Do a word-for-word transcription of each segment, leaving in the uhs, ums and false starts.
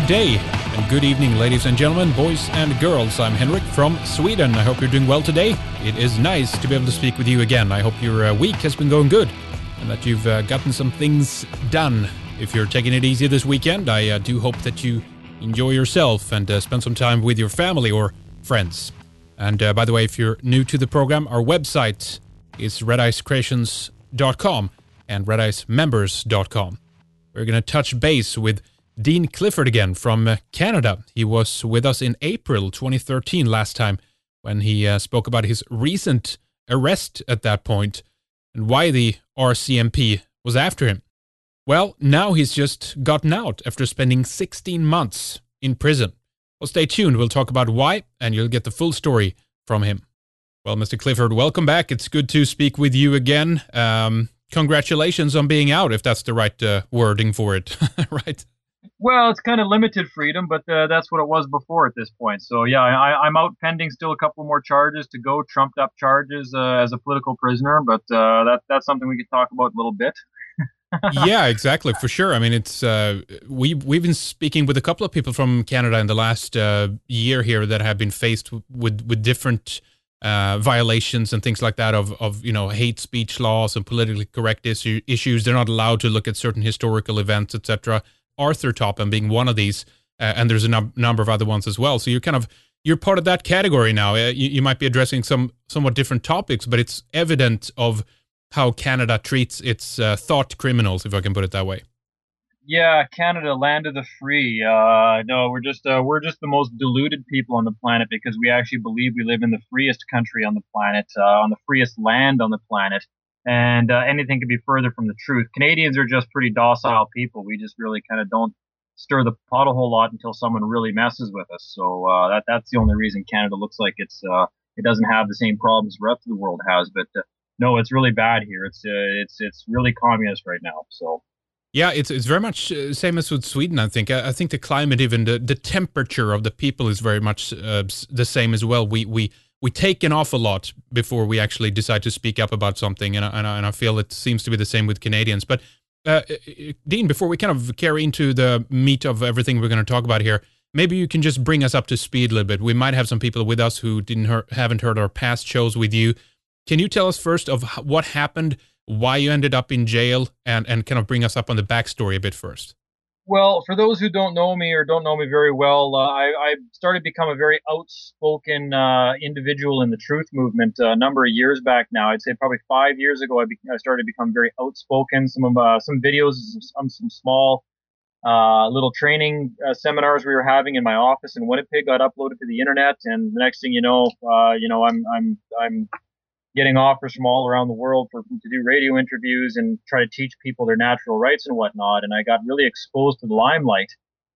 good day and good evening, ladies and gentlemen, boys and girls. I'm Henrik from Sweden. I hope you're doing well today. It is nice to be able to speak with you again. I hope your uh, week has been going good and that you've uh, gotten some things done. If you're taking it easy this weekend, I uh, do hope that you enjoy yourself and uh, spend some time with your family or friends. And uh, by the way, if you're new to the program, our website is red ice creations dot com and red ice members dot com. We're going to touch base with Dean Clifford again from uh, Canada. He was with us in April twenty thirteen last time when he uh, spoke about his recent arrest at that point and why the R C M P was after him. Well, now he's just gotten out after spending sixteen months in prison. Well, stay tuned. We'll talk about why, and you'll get the full story from him. Well, Mister Clifford, welcome back. It's good to speak with you again. Um, congratulations on being out, if that's the right uh, wording for it, right? Well, it's kind of limited freedom, but uh, that's what it was before at this point. So, yeah, I, I'm out pending still a couple more charges to go, trumped up charges uh, as a political prisoner, but uh, that that's something we could talk about a little bit. Yeah, exactly, for sure. I mean, it's uh, we we've been speaking with a couple of people from Canada in the last uh, year here that have been faced with with different uh, violations and things like that of of you know hate speech laws and politically correct issue, issues. They're not allowed to look at certain historical events, et cetera. Arthur Topham being one of these, uh, and there's a num- number of other ones as well. So you're kind of you're part of that category now. Uh, you, you might be addressing some somewhat different topics, but it's evident of how Canada treats its uh, thought criminals, if I can put it that way. Yeah, Canada, land of the free. Uh, no, we're just uh, we're just the most deluded people on the planet because we actually believe we live in the freest country on the planet, uh, on the freest land on the planet, and uh, anything could be further from the truth. Canadians are just pretty docile people. We just really kind of don't stir the pot a whole lot until someone really messes with us. So uh, that that's the only reason Canada looks like it's uh, it doesn't have the same problems the rest of the world has, but. Uh, No, it's really bad here. It's uh, it's it's really communist right now. So, yeah, it's it's very much uh, same as with Sweden. I think I, I think the climate, even the, the temperature of the people, is very much uh, the same as well. We we we take an awful lot before we actually decide to speak up about something, and I, and I, and I feel it seems to be the same with Canadians. But uh, Dean, before we kind of carry into the meat of everything we're going to talk about here, maybe you can just bring us up to speed a little bit. We might have some people with us who didn't hear, haven't heard our past shows with you. Can you tell us first of what happened, why you ended up in jail, and, and kind of bring us up on the backstory a bit first? Well, for those who don't know me or don't know me very well, uh, I, I started to become a very outspoken uh, individual in the truth movement uh, a number of years back now. I'd say probably five years ago, I, be- I started to become very outspoken. Some of uh, some videos, some, some small uh, little training uh, seminars we were having in my office in Winnipeg got uploaded to the internet, and the next thing you know, uh, you know, I'm I'm I'm getting offers from all around the world for to do radio interviews and try to teach people their natural rights and whatnot. And I got really exposed to the limelight.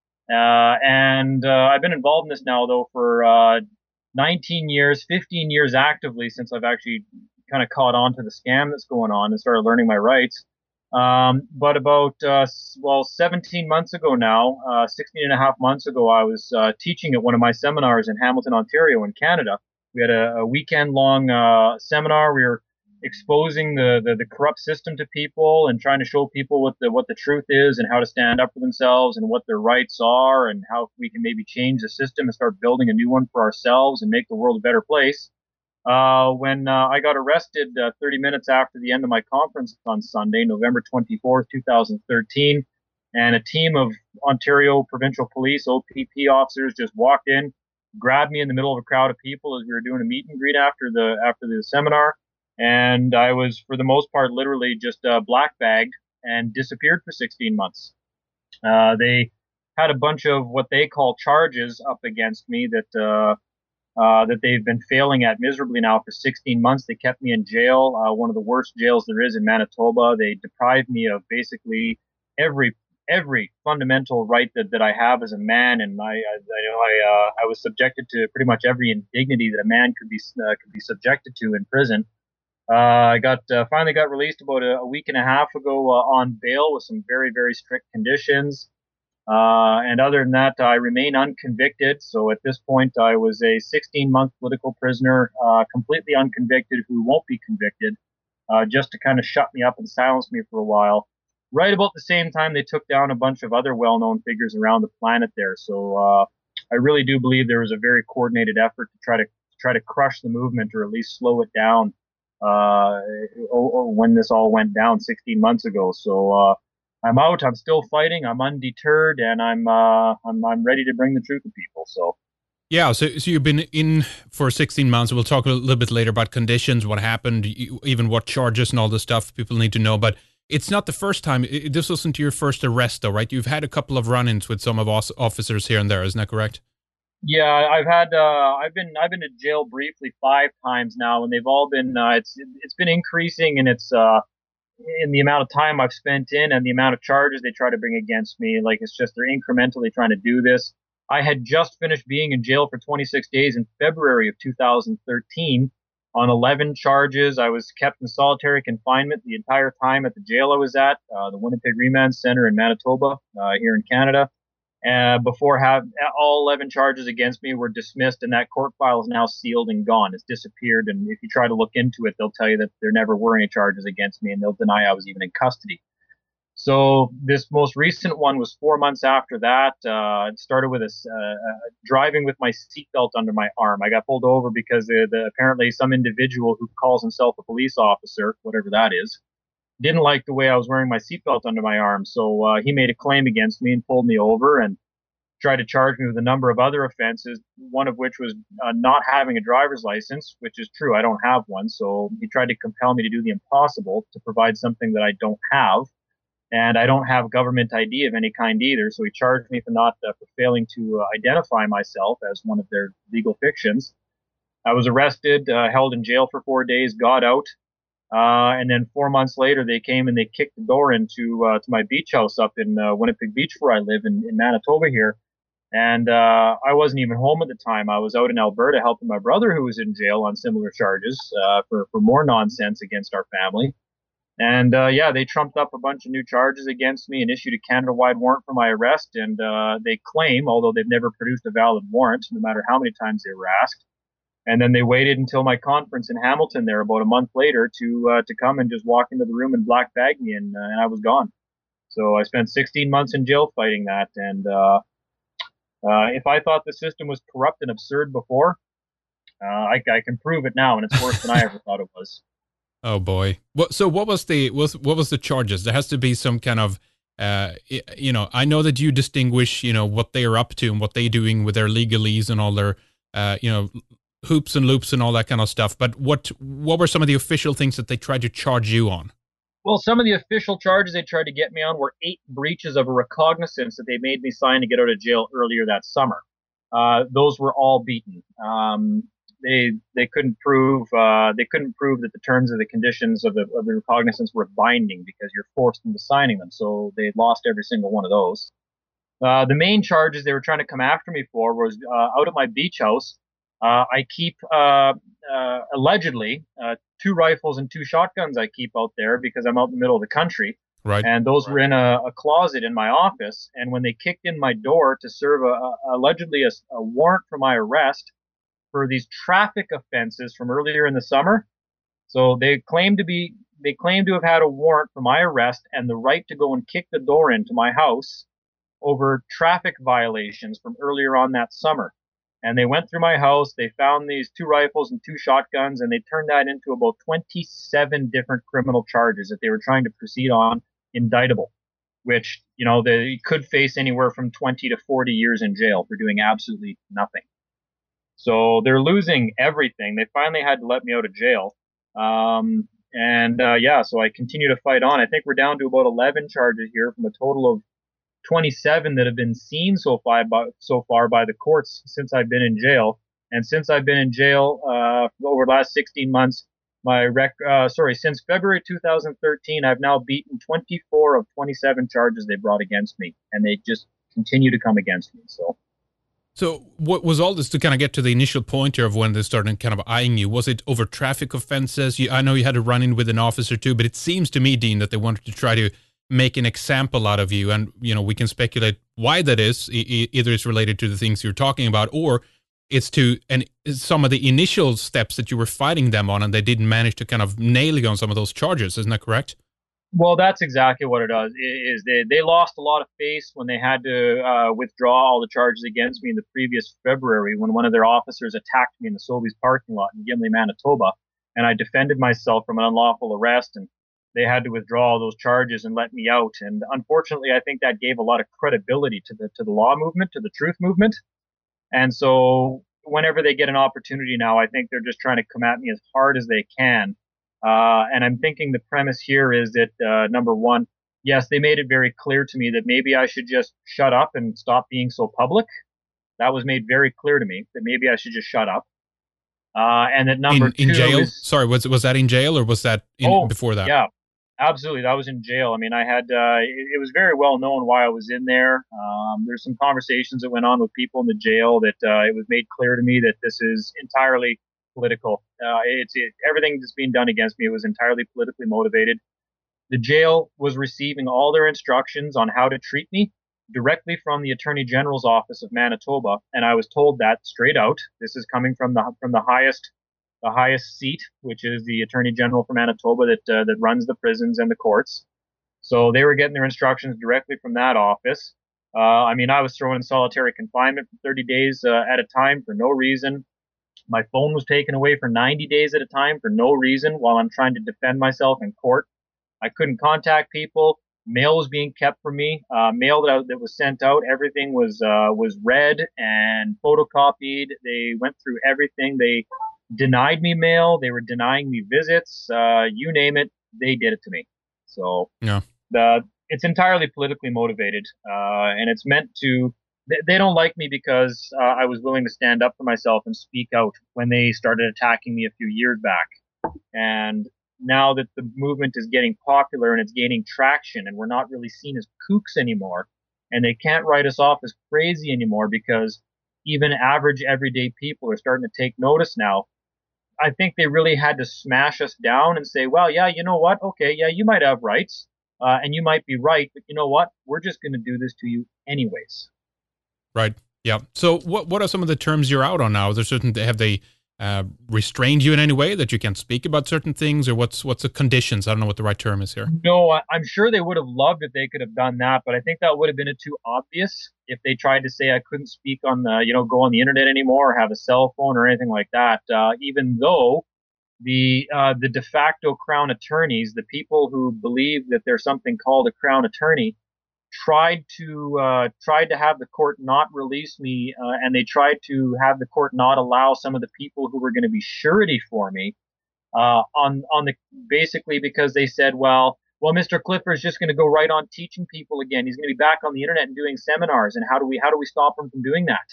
Uh, and uh, I've been involved in this now, though, for uh, nineteen years, fifteen years actively since I've actually kind of caught on to the scam that's going on and started learning my rights. Um, but about, uh, well, seventeen months ago now, uh, sixteen and a half months ago, I was uh, teaching at one of my seminars in Hamilton, Ontario in Canada. We had a, a weekend-long uh, seminar. We were exposing the, the, the corrupt system to people and trying to show people what the what the truth is and how to stand up for themselves and what their rights are and how we can maybe change the system and start building a new one for ourselves and make the world a better place. Uh, when uh, I got arrested uh, thirty minutes after the end of my conference on Sunday, November twenty-fourth, twenty thirteen, and a team of Ontario Provincial Police, O P P officers just walked in, grabbed me in the middle of a crowd of people as we were doing a meet and greet after the after the seminar, and I was, for the most part, literally just uh, black bagged and disappeared for sixteen months. Uh, they had a bunch of what they call charges up against me that uh, uh, that they've been failing at miserably now for sixteen months. They kept me in jail, uh, one of the worst jails there is in Manitoba. They deprived me of basically every every fundamental right that, that I have as a man, and I I, I know I uh, I was subjected to pretty much every indignity that a man could be uh, could be subjected to in prison. Uh, I got uh, finally got released about a, a week and a half ago uh, on bail with some very very strict conditions. Uh, and other than that, I remain unconvicted. So at this point, I was a sixteen month political prisoner, uh, completely unconvicted, who won't be convicted, uh, just to kind of shut me up and silence me for a while. right about the same time they took down a bunch of other well-known figures around the planet there. So uh, I really do believe there was a very coordinated effort to try to try to crush the movement or at least slow it down uh, when this all went down sixteen months ago. So uh, I'm out. I'm still fighting. I'm undeterred, and I'm uh, I'm I'm ready to bring the truth to people. So. Yeah, so so you've been in for sixteen months. We'll talk a little bit later about conditions, what happened, even what charges and all this stuff people need to know. But it's not the first time. This wasn't your first arrest, though, right? You've had a couple of run-ins with some of us officers here and there. Isn't that correct? Yeah, I've had uh, I've been I've been to jail briefly five times now, and they've all been uh, it's it's been increasing, and it's uh, in the amount of time I've spent in and the amount of charges they try to bring against me. Like it's just they're incrementally trying to do this. I had just finished being in jail for twenty-six days in February of two thousand thirteen on eleven charges. I was kept in solitary confinement the entire time at the jail I was at, uh, the Winnipeg Remand Center in Manitoba, uh, here in Canada. Uh, before have all eleven charges against me were dismissed, and that court file is now sealed and gone. It's disappeared, and if you try to look into it, they'll tell you that there never were any charges against me, and they'll deny I was even in custody. So this most recent one was four months after that. Uh, it started with a uh, driving with my seatbelt under my arm. I got pulled over because the, the, apparently some individual who calls himself a police officer, whatever that is, didn't like the way I was wearing my seatbelt under my arm. So uh, he made a claim against me and pulled me over and tried to charge me with a number of other offenses, one of which was uh, not having a driver's license, which is true. I don't have one. So he tried to compel me to do the impossible to provide something that I don't have. And I don't have government I D of any kind either. So he charged me for not uh, for failing to uh, identify myself as one of their legal fictions. I was arrested, uh, held in jail for four days, got out. Uh, and then four months later, they came and they kicked the door into uh, to my beach house up in uh, Winnipeg Beach, where I live in, in Manitoba here. And uh, I wasn't even home at the time. I was out in Alberta helping my brother, who was in jail on similar charges uh, for for more nonsense against our family. And uh, yeah, they trumped up a bunch of new charges against me and issued a Canada-wide warrant for my arrest. And uh, they claim, although they've never produced a valid warrant, no matter how many times they were asked. And then they waited until my conference in Hamilton there about a month later to uh, to come and just walk into the room and black bag me, and, uh, and I was gone. So I spent sixteen months in jail fighting that. And uh, uh, if I thought the system was corrupt and absurd before, uh, I, I can prove it now, and it's worse than I ever thought it was. Oh boy! What, so what was the was what was the charges? There has to be some kind of, uh, you know, I know that you distinguish, you know, what they are up to and what they're doing with their legalese and all their, uh, you know, hoops and loops and all that kind of stuff. But what what were some of the official things that they tried to charge you on? Well, some of the official charges they tried to get me on were eight breaches of a recognizance that they made me sign to get out of jail earlier that summer. Uh, those were all beaten. Um, they they couldn't prove uh, they couldn't prove that the terms of the conditions of the of the recognizance were binding because you're forced into signing them. So they lost every single one of those. Uh, the main charges they were trying to come after me for was uh, out at my beach house. Uh, I keep uh, uh, allegedly uh, two rifles and two shotguns I keep out there because I'm out in the middle of the country. Right. And those right. were in a, a closet in my office. And when they kicked in my door to serve a, a, allegedly a, a warrant for my arrest for these traffic offenses from earlier in the summer, so they claimed to be they claimed to have had a warrant for my arrest and the right to go and kick the door into my house over traffic violations from earlier on that summer. And they went through my house, they found these two rifles and two shotguns, and they turned that into about twenty-seven different criminal charges that they were trying to proceed on indictable, which, you know, they could face anywhere from twenty to forty years in jail for doing absolutely nothing. So they're losing everything. They finally had to let me out of jail. Um, and uh, yeah, so I continue to fight on. I think we're down to about eleven charges here from a total of twenty-seven that have been seen so far by, so far by the courts since I've been in jail. And since I've been in jail uh, over the last sixteen months, my rec uh, sorry, since February two thousand thirteen, I've now beaten twenty-four of twenty-seven charges they brought against me, and they just continue to come against me. So. So what was all this to kind of get to the initial point here of when they started kind of eyeing you? Was it over traffic offenses? You, I know you had a run-in with an officer too, but it seems to me, Dean, that they wanted to try to make an example out of you. And, you know, we can speculate why that is. E- either it's related to the things you're talking about, or it's to and some of the initial steps that you were fighting them on, and they didn't manage to kind of nail you on some of those charges. Isn't that correct? Well, that's exactly what it does. Is they they lost a lot of face when they had to uh, withdraw all the charges against me in the previous February when one of their officers attacked me in the Sobeys parking lot in Gimli, Manitoba, and I defended myself from an unlawful arrest, and they had to withdraw all those charges and let me out. And unfortunately, I think that gave a lot of credibility to the to the law movement, to the truth movement. And so whenever they get an opportunity now, I think they're just trying to come at me as hard as they can. Uh, and I'm thinking the premise here is that, uh, number one, yes, they made it very clear to me that maybe I should just shut up and stop being so public. That was made very clear to me that maybe I should just shut up. Uh, and that number In in two jail? is, Sorry, was was that in jail or was that in oh, before that? yeah, absolutely. That was in jail. I mean, I had, uh, it, it was very well known why I was in there. Um, there's some conversations that went on with people in the jail that uh, it was made clear to me that this is entirely political. Uh, it's it, everything that's being done against me was entirely politically motivated. The jail was receiving all their instructions on how to treat me directly from the Attorney General's office of Manitoba, and I was told that straight out. This is coming from the from the highest the highest seat, which is the Attorney General for Manitoba that uh, that runs the prisons and the courts. So they were getting their instructions directly from that office. Uh, I mean, I was thrown in solitary confinement for thirty days uh, at a time for no reason. My phone was taken away for ninety days at a time for no reason while I'm trying to defend myself in court. I couldn't contact people. Mail was being kept from me. Uh, mail that, I, that was sent out, everything was uh, was read and photocopied. They went through everything. They denied me mail. They were denying me visits. Uh, you name it, they did it to me. So Yeah. the it's entirely politically motivated, uh, and it's meant to. They, they don't like me because uh, I was willing to stand up for myself and speak out when they started attacking me a few years back. And now that the movement is getting popular and it's gaining traction, and we're not really seen as kooks anymore, and they can't write us off as crazy anymore because even average everyday people are starting to take notice now. I think they really had to smash us down and say, well, yeah, you know what? Okay, yeah, you might have rights, uh, and you might be right, but you know what? We're just going to do this to you anyways. Right. Yeah. So what what are some of the terms you're out on now? Is there certain have they uh, restrained you in any way that you can't speak about certain things, or what's what's the conditions? I don't know what the right term is here. No, I, I'm sure they would have loved if they could have done that, but I think that would have been too obvious if they tried to say I couldn't speak on the, you know, go on the internet anymore or have a cell phone or anything like that. Uh, even though the uh, the de facto crown attorneys, the people who believe that there's something called a crown attorney, tried to uh, tried to have the court not release me, uh, and they tried to have the court not allow some of the people who were going to be surety for me uh, on on the basically because they said, well, well, mister Clifford is just going to go right on teaching people again. He's going to be back on the internet and doing seminars, and how do we how do we stop him from doing that?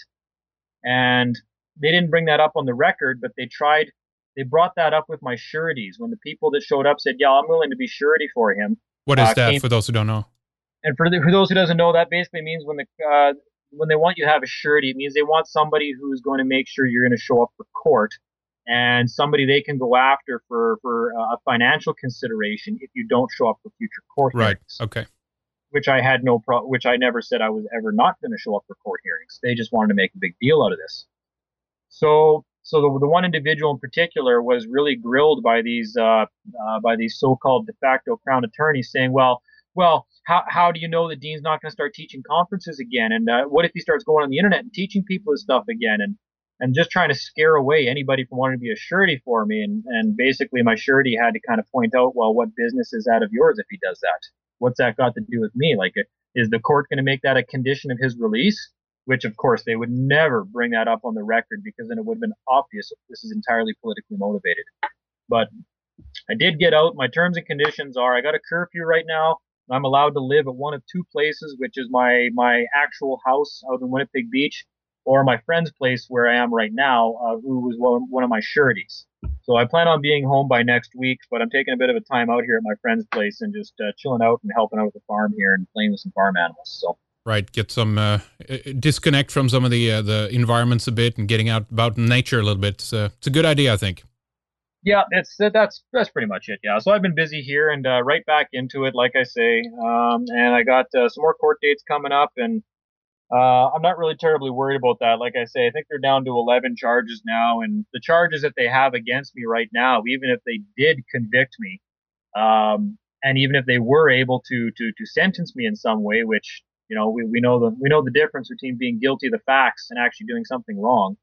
And they didn't bring that up on the record, but they tried. They brought that up with my sureties when the people that showed up said, "Yeah, I'm willing to be surety for him." What is Uh, that came for those who don't know? and for, the, for those who doesn't know, that basically means when the uh, when they want you to have a surety, it means they want somebody who's going to make sure you're going to show up for court, and somebody they can go after for for uh, a financial consideration if you don't show up for future court Right. hearings. Okay. Which I had no pro, which I never said I was ever not going to show up for court hearings. They just wanted to make a big deal out of this. So, so the, the one individual in particular was really grilled by these uh, uh, by these so-called de facto crown attorneys, saying, "Well, well, how how do you know that Dean's not going to start teaching conferences again? And uh, what if he starts going on the internet and teaching people this stuff again?" And and just trying to scare away anybody from wanting to be a surety for me. And and basically, my surety had to kind of point out, well, what business is that of yours if he does that? What's that got to do with me? Like, is the court going to make that a condition of his release? Which, of course, they would never bring that up on the record because then it would have been obvious this is entirely politically motivated. But I did get out. My terms and conditions are I got a curfew right now. I'm allowed to live at one of two places, which is my, my actual house out in Winnipeg Beach or my friend's place where I am right now, uh, who was one, one of my sureties. So I plan on being home by next week, but I'm taking a bit of a time out here at my friend's place and just uh, chilling out and helping out with the farm here and playing with some farm animals. So. Right, get some uh, disconnect from some of the uh, the environments a bit and getting out about nature a little bit. It's a, it's a good idea, I think. Yeah, it's that's that's pretty much it. Yeah, so I've been busy here and uh, right back into it, like I say. Um, and I got uh, some more court dates coming up, and uh, I'm not really terribly worried about that. Like I say, I think they're down to eleven charges now, and the charges that they have against me right now, even if they did convict me, um, And even if they were able to to to sentence me in some way, which you know we, we know the we know the difference between being guilty of the facts and actually doing something wrong.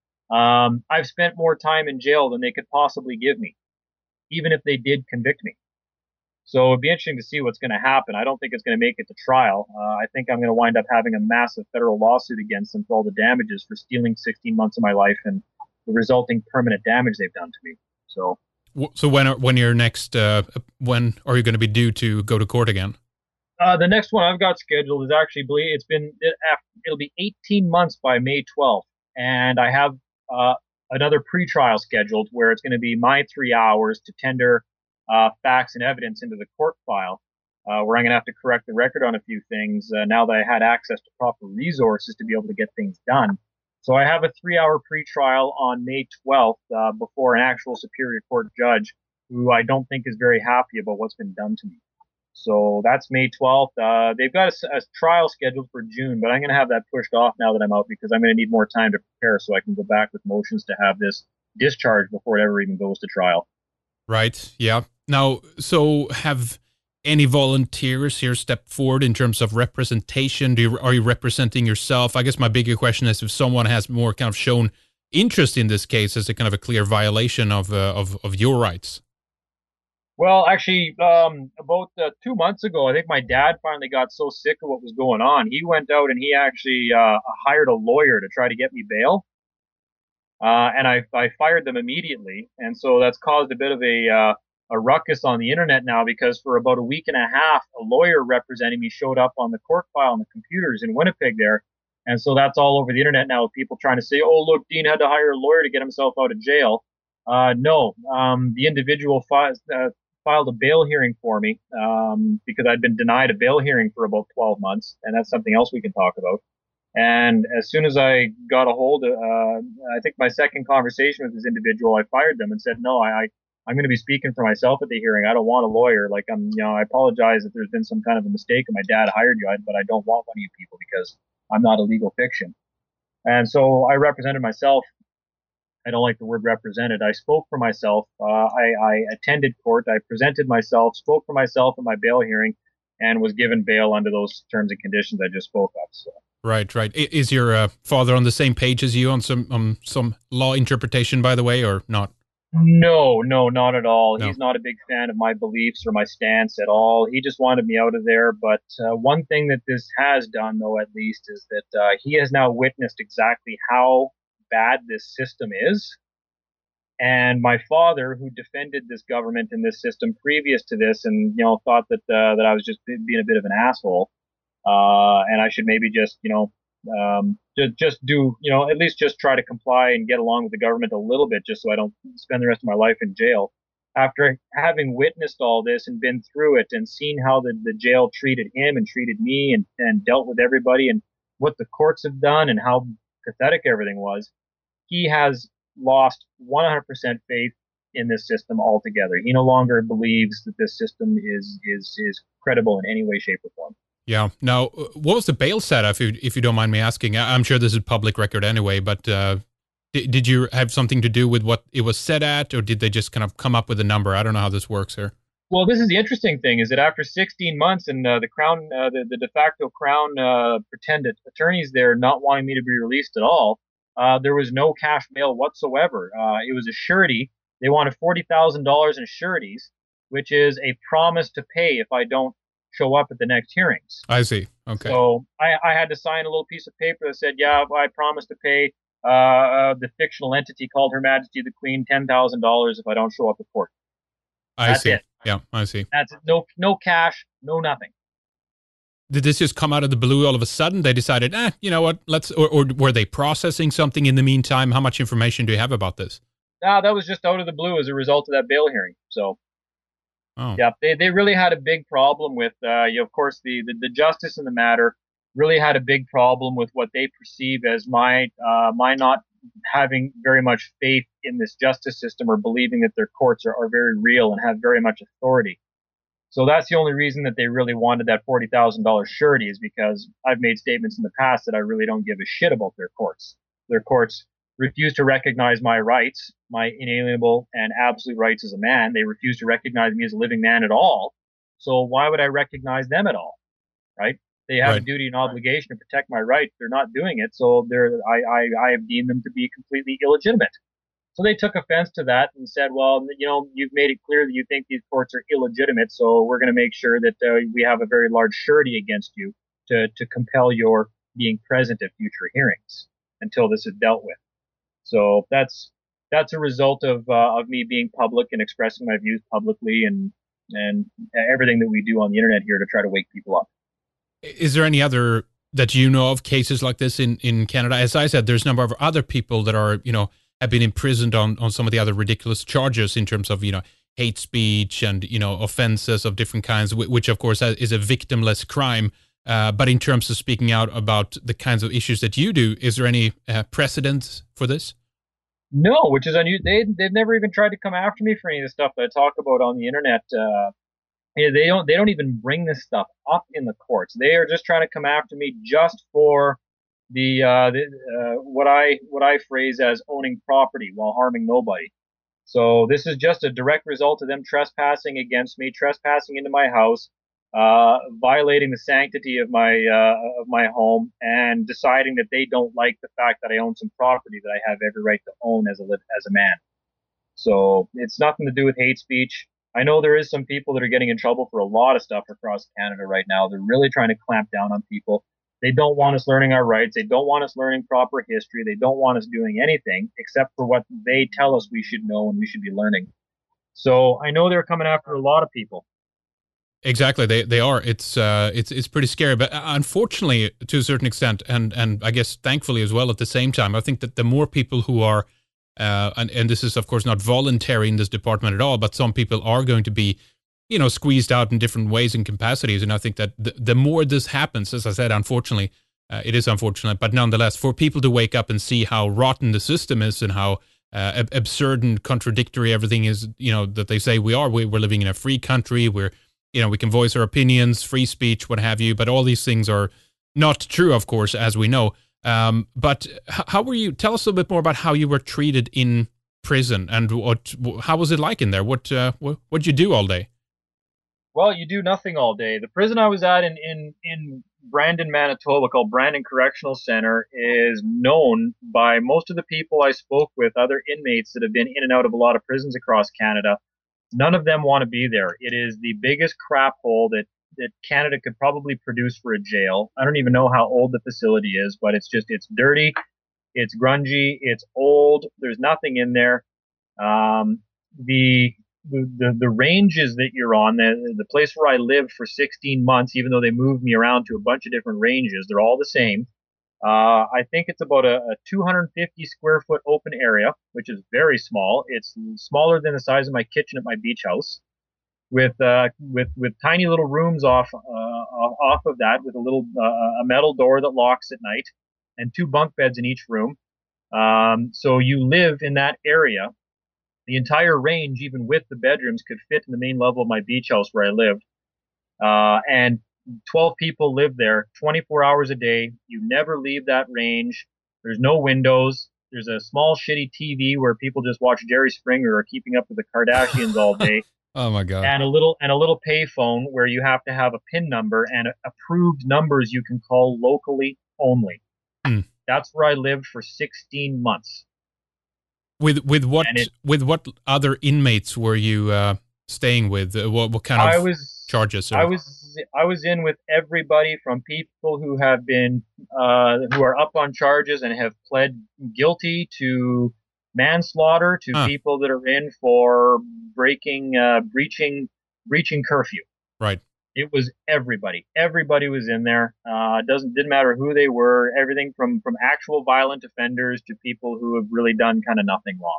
Um, I've spent more time in jail than they could possibly give me, even if they did convict me. So it'd be interesting to see what's going to happen. I don't think it's going to make it to trial. Uh, I think I'm going to wind up having a massive federal lawsuit against them for all the damages for stealing sixteen months of my life and the resulting permanent damage they've done to me. So, so when are, when you're next? Uh, when are you going to be due to go to court again? Uh, the next one I've got scheduled is actually, it's been, it, it'll be eighteen months by May twelfth. And I have uh, another pretrial scheduled where it's going to be my three hours to tender uh, facts and evidence into the court file, uh, where I'm going to have to correct the record on a few things uh, now that I had access to proper resources to be able to get things done. So I have a three hour pretrial on May twelfth uh, before an actual Superior Court judge who I don't think is very happy about what's been done to me. So that's May twelfth. Uh, they've got a, a trial scheduled for June, but I'm going to have that pushed off now that I'm out because I'm going to need more time to prepare so I can go back with motions to have this discharged before it ever even goes to trial. Right. Yeah. Now, so have any volunteers here stepped forward in terms of representation? Do you, are you representing yourself? I guess my bigger question is if someone has more kind of shown interest in this case as a kind of a clear violation of uh, of, of your rights. Well, actually, um, about uh, two months ago, I think my dad finally got so sick of what was going on. He went out and he actually uh, hired a lawyer to try to get me bail. Uh, and I, I fired them immediately. And so that's caused a bit of a, uh, a ruckus on the internet now because for about a week and a half, a lawyer representing me showed up on the court file on the computers in Winnipeg there. And so that's all over the internet now with people trying to say, oh, look, Dean had to hire a lawyer to get himself out of jail. Uh, no, um, the individual fi- uh, filed a bail hearing for me um, because I'd been denied a bail hearing for about twelve months. And that's something else we can talk about. And as soon as I got a hold of, uh, I think my second conversation with this individual, I fired them and said, no, I, I, I'm going to be speaking for myself at the hearing. I don't want a lawyer. Like, I'm, you know, I apologize if there's been some kind of a mistake and my dad hired you, but I don't want one of you people because I'm not a legal fiction. And so I represented myself. I don't like the word represented. I spoke for myself. Uh, I, I attended court. I presented myself, spoke for myself in my bail hearing, and was given bail under those terms and conditions I just spoke of. So. Right, right. Is your uh, father on the same page as you on some um, some law interpretation, by the way, or not? No, no, not at all. No. He's not a big fan of my beliefs or my stance at all. He just wanted me out of there. But uh, one thing that this has done, though, at least, is that uh, he has now witnessed exactly how bad this system is. And my father, who defended this government and this system previous to this, and you know, thought that uh, that I was just being a bit of an asshole. Uh, and I should maybe just, you know, um, just, just do, you know, at least just try to comply and get along with the government a little bit, just so I don't spend the rest of my life in jail. After having witnessed all this and been through it and seen how the, the jail treated him and treated me and, and dealt with everybody and what the courts have done and how pathetic everything was, he has lost one hundred percent faith in this system altogether. He no longer believes that this system is, is, is credible in any way, shape, or form. Yeah. Now, what was the bail setup, if you, if you don't mind me asking? I'm sure this is public record anyway, but uh, did, did you have something to do with what it was set at, or did they just kind of come up with a number? I don't know how this works here. Well, this is the interesting thing, is that after sixteen months and uh, the Crown, uh, the, the de facto Crown uh, pretended attorneys there not wanting me to be released at all, uh, there was no cash bail whatsoever. Uh, it was a surety. They wanted forty thousand dollars in sureties, which is a promise to pay if I don't show up at the next hearings. I see. Okay. So I, I had to sign a little piece of paper that said, yeah, I promise to pay uh, uh, the fictional entity called Her Majesty the Queen ten thousand dollars if I don't show up at court. I That's see. It. Yeah, I see. That's it. No, no cash, no nothing. Did this just come out of the blue all of a sudden? They decided, eh, you know what, let's, or, or were they processing something in the meantime? How much information do you have about this? No, that was just out of the blue as a result of that bail hearing. So. Oh. Yeah, they, they really had a big problem with, uh, you know, of course, the, the, the justice in the matter really had a big problem with what they perceive as my uh, my not having very much faith in this justice system or believing that their courts are, are very real and have very much authority. So that's the only reason that they really wanted that forty thousand dollars surety, is because I've made statements in the past that I really don't give a shit about their courts. Their courts refuse to recognize my rights, my inalienable and absolute rights as a man. They refuse to recognize me as a living man at all. So why would I recognize them at all? Right? They have a Right. duty and obligation to protect my rights. They're not doing it, so they're I, I I have deemed them to be completely illegitimate. So they took offense to that and said, well, you know, you've made it clear that you think these courts are illegitimate, so we're going to make sure that uh, we have a very large surety against you to to compel your being present at future hearings until this is dealt with. So that's that's a result of uh, of me being public and expressing my views publicly and and everything that we do on the internet here to try to wake people up. Is there any other that you know of cases like this in, in Canada? As I said, there's a number of other people that are, you know, have been imprisoned on, on some of the other ridiculous charges in terms of, you know, hate speech and, you know, offenses of different kinds, which of course is a victimless crime. Uh, but in terms of speaking out about the kinds of issues that you do, is there any uh, precedent for this? No, which is unusual. They they've never even tried to come after me for any of the stuff that I talk about on the internet. Uh, yeah, they don't they don't even bring this stuff up in the courts. They are just trying to come after me just for the, uh, the uh, what I what I phrase as owning property while harming nobody. So this is just a direct result of them trespassing against me, trespassing into my house, uh, violating the sanctity of my uh, of my home, and deciding that they don't like the fact that I own some property that I have every right to own as a as a man. So it's nothing to do with hate speech. I know there is some people that are getting in trouble for a lot of stuff across Canada right now. They're really trying to clamp down on people. They don't want us learning our rights. They don't want us learning proper history. They don't want us doing anything except for what they tell us we should know and we should be learning. So I know they're coming after a lot of people. Exactly, they they are. It's uh, it's it's pretty scary, but uh, unfortunately, to a certain extent, and and I guess thankfully as well at the same time, I think that the more people who are, uh, and and this is of course not voluntary in this department at all, but some people are going to be, you know, squeezed out in different ways and capacities, and I think that the, the more this happens, as I said, unfortunately, uh, it is unfortunate, but nonetheless, for people to wake up and see how rotten the system is and how uh, ab- absurd and contradictory everything is, you know, that they say we are, we, we're living in a free country, we're you know, we can voice our opinions, free speech, what have you, but all these things are not true, of course, as we know. Um, but how were you, tell us a little bit more about how you were treated in prison and what, how was it like in there? What, uh, what, what'd you do all day? Well, you do nothing all day. The prison I was at in, in, in Brandon, Manitoba, called Brandon Correctional Center, is known by most of the people I spoke with, other inmates that have been in and out of a lot of prisons across Canada. None of them want to be there. It is the biggest crap hole that, that Canada could probably produce for a jail. I don't even know how old the facility is, but it's just, it's dirty, it's grungy, it's old, there's nothing in there. Um, the, the, the, the ranges that you're on, the, the place where I lived for sixteen months, even though they moved me around to a bunch of different ranges, they're all the same. Uh, I think it's about a, a two hundred fifty square foot open area, which is very small. It's smaller than the size of my kitchen at my beach house, with uh, with with tiny little rooms off uh, off of that, with a little uh, a metal door that locks at night, and two bunk beds in each room. Um, so you live in that area. The entire range, even with the bedrooms, could fit in the main level of my beach house where I lived. Uh, and twelve people live there twenty-four hours a day. You never leave that range. There's no windows. There's a small shitty T V where people just watch Jerry Springer or Keeping Up with the Kardashians all day. Oh my God. And a little and a little pay phone where you have to have a PIN number and approved numbers you can call locally only. Hmm. That's where I lived for sixteen months. With with what it, with what other inmates were you uh, staying with? Uh, what what kind of I was, charges? Or? I was I was in with everybody from people who have been uh, who are up on charges and have pled guilty to manslaughter to huh. people that are in for breaking uh, breaching breaching curfew. Right. It was everybody. Everybody was in there. Uh, it doesn't didn't matter who they were. Everything from from actual violent offenders to people who have really done kind of nothing wrong.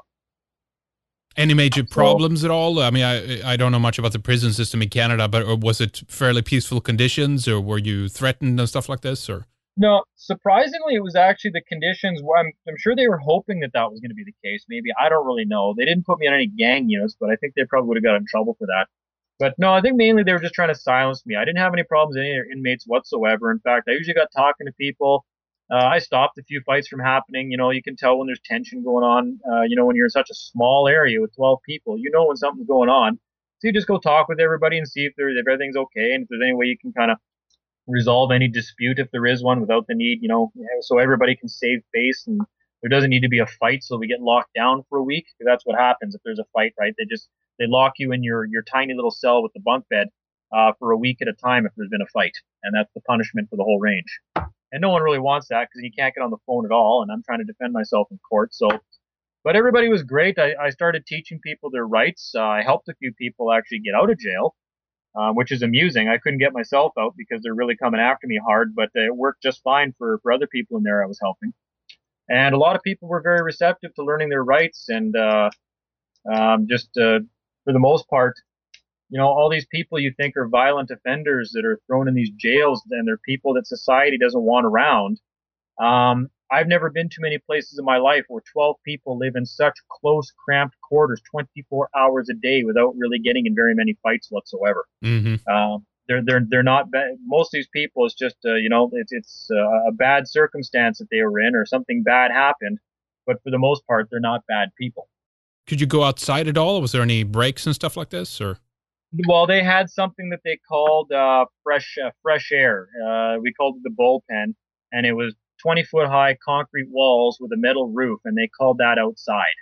Any major So, problems at all? I mean, I I don't know much about the prison system in Canada, but or was it fairly peaceful conditions, or were you threatened and stuff like this? Or no, surprisingly, it was actually the conditions. I'm I'm sure they were hoping that that was going to be the case. Maybe I don't really know. They didn't put me on any gang units, but I think they probably would have got in trouble for that. But no, I think mainly they were just trying to silence me. I didn't have any problems with any of their inmates whatsoever. In fact, I usually got talking to people. Uh, I stopped a few fights from happening. You know, you can tell when there's tension going on. Uh, you know, when you're in such a small area with twelve people, you know when something's going on. So you just go talk with everybody and see if there's if everything's okay, and if there's any way you can kind of resolve any dispute if there is one without the need, you know, so everybody can save face and there doesn't need to be a fight so we get locked down for a week. Because that's what happens if there's a fight, right? They just they lock you in your your tiny little cell with the bunk bed uh, for a week at a time if there's been a fight, and that's the punishment for the whole range. And no one really wants that because you can't get on the phone at all, and I'm trying to defend myself in court. So, but everybody was great. I, I started teaching people their rights. Uh, I helped a few people actually get out of jail. Um, which is amusing. I couldn't get myself out because they're really coming after me hard, but it worked just fine for, for other people in there I was helping. And a lot of people were very receptive to learning their rights. And uh, um, just uh, for the most part, you know, all these people you think are violent offenders that are thrown in these jails, and they're people that society doesn't want around. Um, I've never been to many places in my life where twelve people live in such close, cramped quarters twenty-four hours a day without really getting in very many fights whatsoever. Mm-hmm. Um, they're they're they're not bad. Most of these people, it's just uh, you know, it's it's uh, a bad circumstance that they were in, or something bad happened. But for the most part, they're not bad people. Could you go outside at all? Was there any breaks and stuff like this, or? Well, they had something that they called uh, fresh uh, fresh air. Uh, we called it the bullpen, and it was twenty foot high concrete walls with a metal roof, and they called that outside.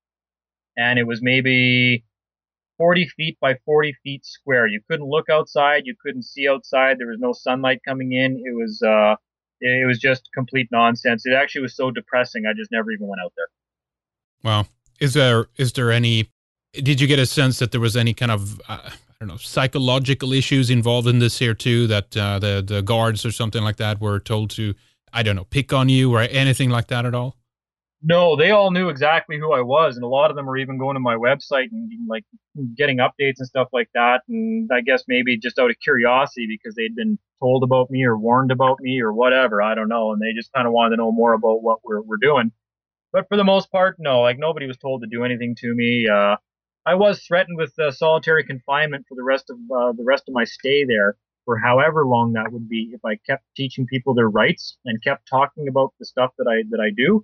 And it was maybe forty feet by forty feet square. You couldn't look outside. You couldn't see outside. There was no sunlight coming in. It was uh, it was just complete nonsense. It actually was so depressing. I just never even went out there. Wow. Is there is there any? Did you get a sense that there was any kind of uh, I don't know, psychological issues involved in this here too? That uh, the the guards or something like that were told to, I don't know, pick on you or anything like that at all? No, they all knew exactly who I was, and a lot of them were even going to my website and like getting updates and stuff like that. And I guess maybe just out of curiosity because they'd been told about me or warned about me or whatever, I don't know, and they just kind of wanted to know more about what we're we're doing. But for the most part, no, like nobody was told to do anything to me. Uh, I was threatened with uh, solitary confinement for the rest of uh, the rest of my stay there, for however long that would be, if I kept teaching people their rights and kept talking about the stuff that I that I do,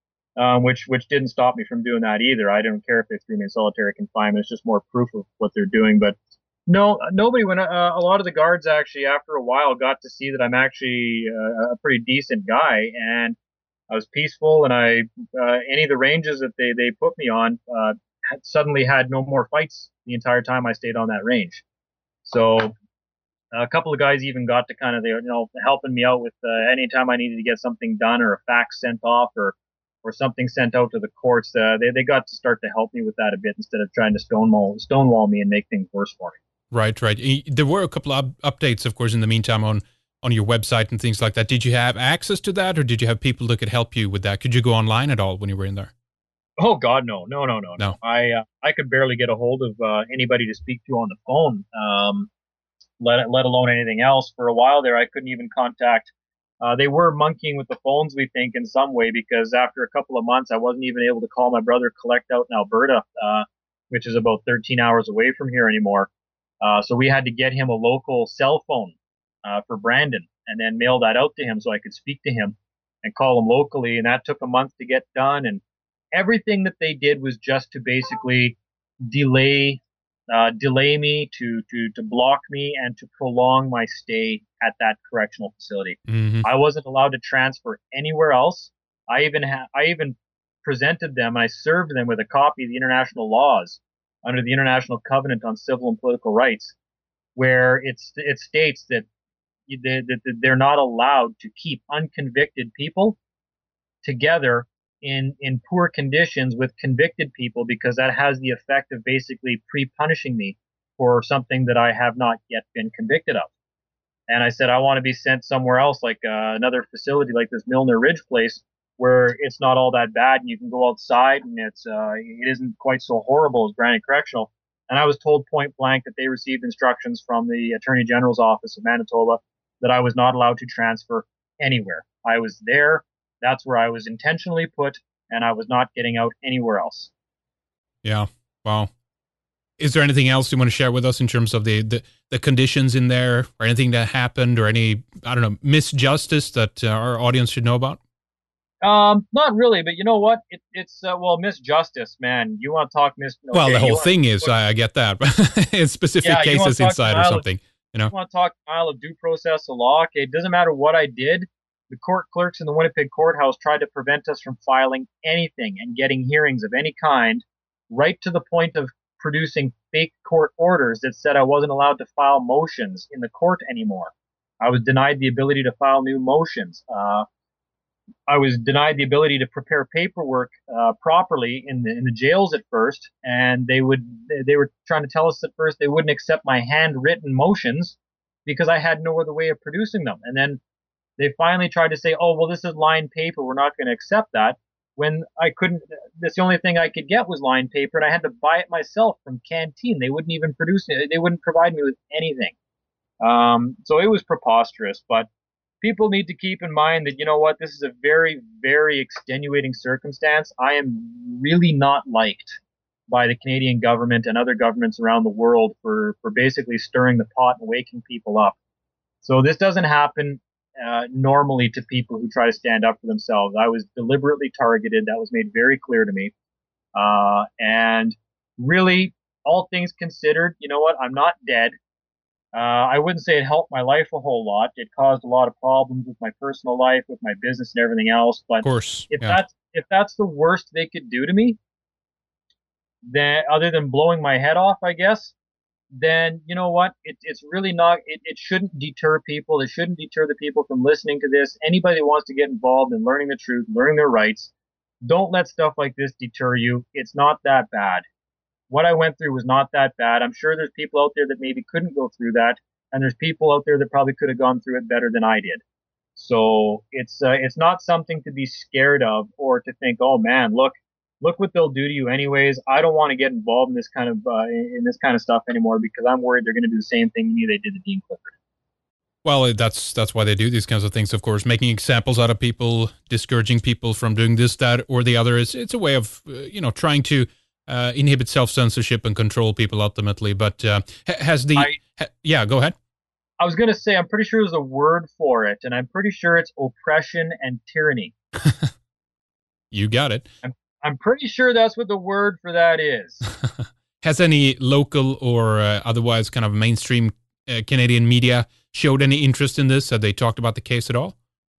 um, which which didn't stop me from doing that either. I don't care if they threw me in solitary confinement; it's just more proof of what they're doing. But no, nobody. When uh, a lot of the guards actually, after a while, got to see that I'm actually uh, a pretty decent guy, and I was peaceful, and I uh, any of the ranges that they they put me on. Uh, had suddenly had no more fights the entire time I stayed on that range. So a couple of guys even got to kind of, you know, helping me out with uh, anytime I needed to get something done or a fax sent off or or something sent out to the courts. Uh, they they got to start to help me with that a bit instead of trying to stonewall stonewall me and make things worse for me. Right, right. There were a couple of updates, of course, in the meantime on on your website and things like that. Did you have access to that, or did you have people that could help you with that? Could you go online at all when you were in there? Oh God, no, no, no, no, no. I uh, I could barely get a hold of uh, anybody to speak to on the phone. Um, let let alone anything else. For a while there, I couldn't even contact. Uh, they were monkeying with the phones, we think, in some way, because after a couple of months, I wasn't even able to call my brother collect out in Alberta, uh, which is about thirteen hours away from here anymore. Uh, so we had to get him a local cell phone uh, for Brandon, and then mail that out to him so I could speak to him and call him locally. And that took a month to get done. And everything that they did was just to basically delay, uh, delay me, to to to block me, and to prolong my stay at that correctional facility. Mm-hmm. I wasn't allowed to transfer anywhere else. I even ha- I even presented them and I served them with a copy of the international laws under the International Covenant on Civil and Political Rights, where it's it states that that they're not allowed to keep unconvicted people together in in poor conditions with convicted people, because that has the effect of basically pre-punishing me for something that I have not yet been convicted of. And I said, I want to be sent somewhere else, like uh, another facility like this Milner Ridge place, where it's not all that bad and you can go outside and it's uh, it isn't quite so horrible as Brandon Correctional. And I was told point blank that they received instructions from the Attorney General's office of Manitoba that I was not allowed to transfer anywhere. I was there. That's where I was intentionally put, and I was not getting out anywhere else. Yeah. Wow. Is there anything else you want to share with us in terms of the, the, the conditions in there, or anything that happened, or any, I don't know, misjustice that uh, our audience should know about? Um, not really, but you know what? It, it's uh, well, Miss Justice, man. You want to talk Miss? Well, the Okay, you whole want thing is, to I, I get that, but in specific yeah, you want cases to talk inside or denial of something, you know? you want to talk denial of due process of law. Okay, it doesn't matter what I did. The court clerks in the Winnipeg courthouse tried to prevent us from filing anything and getting hearings of any kind, right to the point of producing fake court orders that said I wasn't allowed to file motions in the court anymore. I was denied the ability to file new motions. Uh, I was denied the ability to prepare paperwork uh, properly in the in the jails at first, and they would they were trying to tell us at first they wouldn't accept my handwritten motions because I had no other way of producing them. And then they finally tried to say, "Oh, well, this is lined paper. We're not going to accept that." When I couldn't, that's the only thing I could get was lined paper, and I had to buy it myself from Canteen. They wouldn't even produce it. They wouldn't provide me with anything. Um, so it was preposterous, but people need to keep in mind that, you know what, this is a very, very extenuating circumstance. I am really not liked by the Canadian government and other governments around the world for, for basically stirring the pot and waking people up. So this doesn't happen uh, normally to people who try to stand up for themselves. I was deliberately targeted. That was made very clear to me. Uh, and really, all things considered, you know what, I'm not dead. Uh, I wouldn't say it helped my life a whole lot. It caused a lot of problems with my personal life, with my business and everything else. Of But course, if yeah. that's if that's the worst they could do to me, then other than blowing my head off, I guess, then you know what? It, it's really not. It, it shouldn't deter people. It shouldn't deter the people from listening to this. Anybody who wants to get involved in learning the truth, learning their rights, don't let stuff like this deter you. It's not that bad. What I went through was not that bad. I'm sure there's people out there that maybe couldn't go through that, and there's people out there that probably could have gone through it better than I did. So it's uh, it's not something to be scared of or to think, oh man, look, look what they'll do to you anyways. I don't want to get involved in this kind of uh, in this kind of stuff anymore because I'm worried they're going to do the same thing to me they did to Dean Clifford. Well, that's that's why they do these kinds of things, of course, making examples out of people, discouraging people from doing this, that, or the other. It's, it's a way of, uh, you know, trying to uh, inhibit self-censorship and control people ultimately. But uh, has the... I, ha, yeah, go ahead. I was going to say, I'm pretty sure there's a word for it, and I'm pretty sure it's oppression and tyranny. You got it. I'm, I'm pretty sure that's what the word for that is. Has any local or uh, otherwise kind of mainstream uh, Canadian media showed any interest in this? Have they talked about the case at all?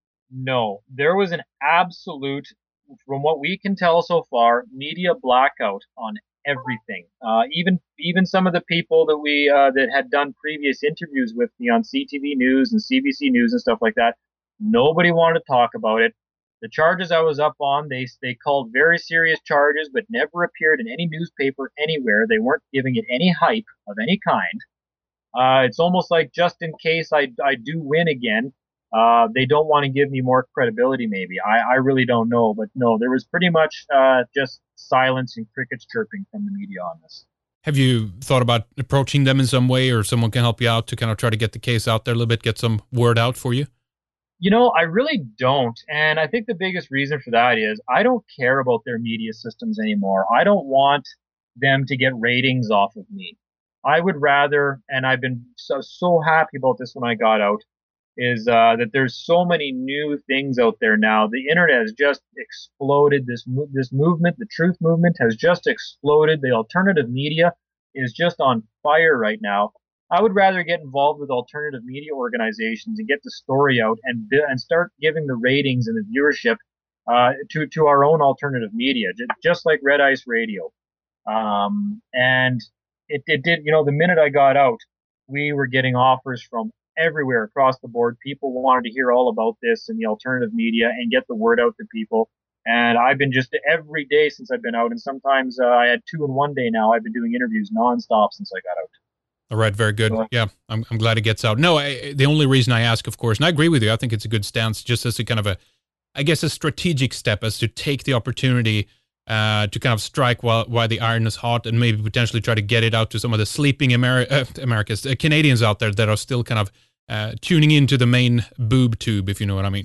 No, there was an absolute, from what we can tell so far, media blackout on everything. Uh, even even some of the people that we uh, that had done previous interviews with me on C T V News and C B C News and stuff like that, nobody wanted to talk about it. The charges I was up on, they they called very serious charges, but never appeared in any newspaper anywhere. They weren't giving it any hype of any kind. Uh, it's almost like just in case I, I do win again, uh, they don't want to give me more credibility, maybe. I, I really don't know. But no, there was pretty much uh, just silence and crickets chirping from the media on this. Have you thought about approaching them in some way, or someone can help you out to kind of try to get the case out there a little bit, get some word out for you? You know, I really don't. And I think the biggest reason for that is I don't care about their media systems anymore. I don't want them to get ratings off of me. I would rather, and I've been so, so happy about this when I got out, is uh, that there's so many new things out there now. The internet has just exploded. This this movement, the truth movement, has just exploded. The alternative media is just on fire right now. I would rather get involved with alternative media organizations and get the story out and and start giving the ratings and the viewership uh, to to our own alternative media, just like Red Ice Radio. Um, and it, it did, you know, the minute I got out, we were getting offers from everywhere across the board. People wanted to hear all about this and the alternative media and get the word out to people. And I've been just every day since I've been out, and sometimes uh, I had two in one day now. I've been doing interviews nonstop since I got out. All right, very good. So, yeah, I'm I'm glad it gets out. No, I, the only reason I ask, of course, and I agree with you, I think it's a good stance, just as a kind of a, I guess, a strategic step, as to take the opportunity uh, to kind of strike while while the iron is hot, and maybe potentially try to get it out to some of the sleeping Ameri- uh, Americans, uh, Canadians out there that are still kind of uh, tuning into the main boob tube, if you know what I mean.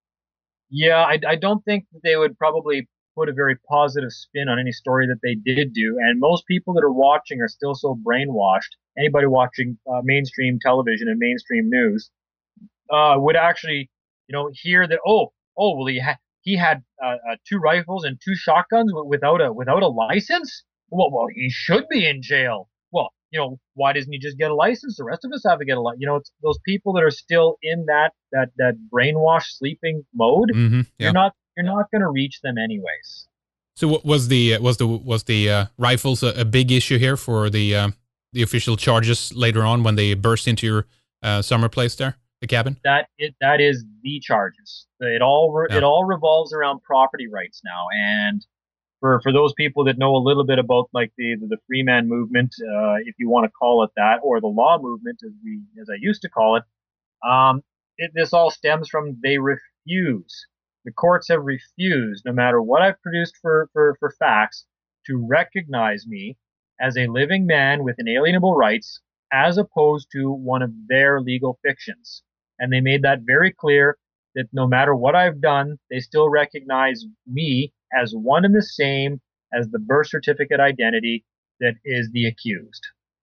Yeah, I, I don't think they would probably put a very positive spin on any story that they did do. And most people that are watching are still so brainwashed. Anybody watching uh, mainstream television and mainstream news uh, would actually, you know, hear that, oh, oh, well, he, ha- he had uh, uh, two rifles and two shotguns without a without a license. Well, well, he should be in jail. Well, you know, why doesn't he just get a license? The rest of us have to get a license. You know, it's those people that are still in that that that brainwashed sleeping mode. Mm-hmm. You're Yeah. not you're not going to reach them anyways. So what was the was the was the uh, rifles a, a big issue here for the uh, the official charges later on when they burst into your uh, summer place there, the cabin? That it that is the charges. It all re- Yeah. it all revolves around property rights now. And for for those people that know a little bit about like the the, the free man movement, uh, if you want to call it that, or the law movement as we as I used to call it, um, it, this all stems from they refuse. The courts have refused, no matter what I've produced for for for facts, to recognize me as a living man with inalienable rights, as opposed to one of their legal fictions. And they made that very clear that no matter what I've done, they still recognize me as one and the same as the birth certificate identity that is the accused.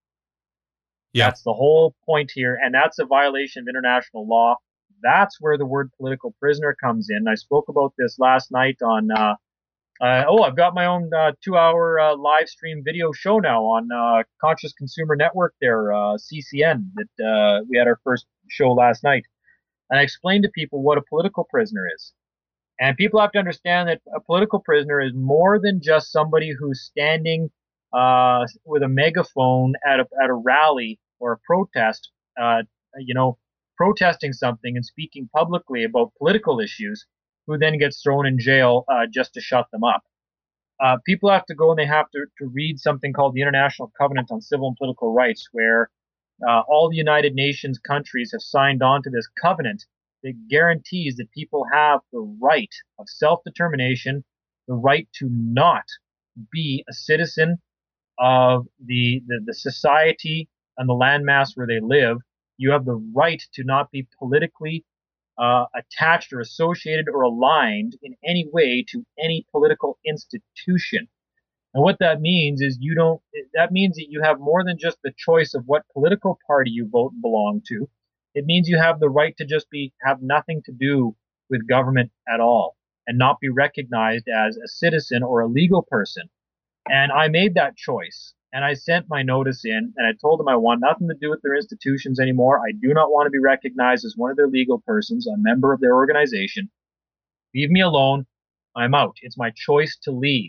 Yeah. That's the whole point here, and that's a violation of international law. That's where the word political prisoner comes in. I spoke about this last night on, uh, uh, oh, I've got my own uh, two-hour uh, live stream video show now on uh, Conscious Consumer Network there, uh, C C N, that uh, we had our first show last night. And I explained to people what a political prisoner is. And people have to understand that a political prisoner is more than just somebody who's standing uh, with a megaphone at a, at a rally or a protest, uh, you know, protesting something and speaking publicly about political issues, who then gets thrown in jail uh, just to shut them up. Uh, people have to go and they have to, to read something called the International Covenant on Civil and Political Rights, where uh, all the United Nations countries have signed on to this covenant that guarantees that people have the right of self-determination, the right to not be a citizen of the, the, the society and the landmass where they live. You have the right to not be politically uh, attached or associated or aligned in any way to any political institution. And what that means is you don't, that means that you have more than just the choice of what political party you vote and belong to. It means you have the right to just be, have nothing to do with government at all and not be recognized as a citizen or a legal person. And I made that choice. And I sent my notice in and I told them I want nothing to do with their institutions anymore. I do not want to be recognized as one of their legal persons, a member of their organization. Leave me alone. I'm out. It's my choice to leave.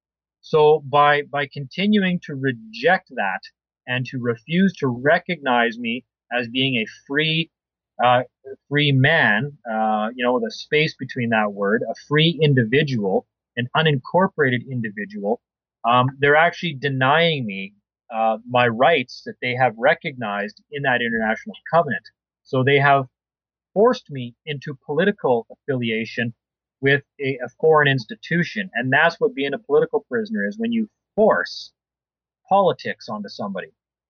So by by continuing to reject that and to refuse to recognize me as being a free uh, free man, uh, you know, with a space between that word, a free individual, an unincorporated individual, um, they're actually denying me uh, my rights that they have recognized in that international covenant. So they have forced me into political affiliation with a, a foreign institution. And that's what being a political prisoner is, when you force politics onto somebody.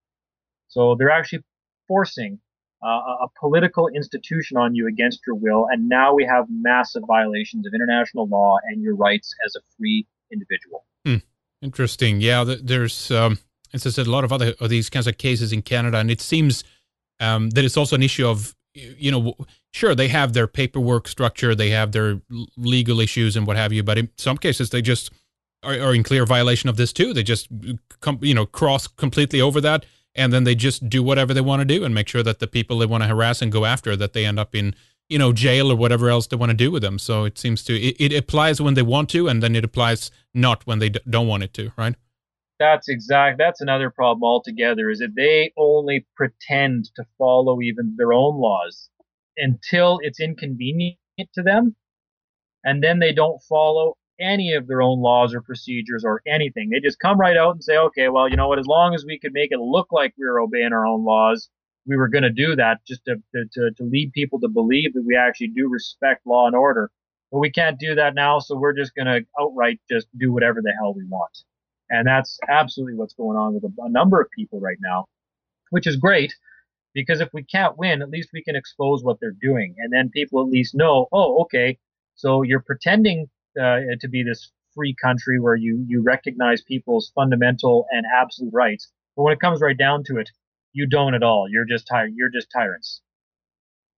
So they're actually forcing uh, a political institution on you against your will. And now we have massive violations of international law and your rights as a free individual. Hmm. Interesting. Yeah, there's, um, as I said, a lot of other of these kinds of cases in Canada. And it seems um, that it's also an issue of, you know, sure, they have their paperwork structure, they have their legal issues and what have you, but in some cases they just are, are in clear violation of this too. They just, com- you know, cross completely over that, and then they just do whatever they want to do and make sure that the people they want to harass and go after, that they end up in, you know, jail or whatever else they want to do with them. So it seems to, it, it applies when they want to, and then it applies not when they d- don't want it to, right? That's exact. That's another problem altogether, is that they only pretend to follow even their own laws until it's inconvenient to them. And then they don't follow any of their own laws or procedures or anything. They just come right out and say, okay, well, you know what, as long as we could make it look like we were obeying our own laws, we were going to do that, just to, to, to lead people to believe that we actually do respect law and order. But we can't do that now, so we're just going to outright just do whatever the hell we want. And that's absolutely what's going on with a, a number of people right now, which is great, because if we can't win, at least we can expose what they're doing. And then people at least know, oh, okay, so you're pretending uh, to be this free country where you, you recognize people's fundamental and absolute rights. But when it comes right down to it, you don't at all. You're just ty- you're just tyrants.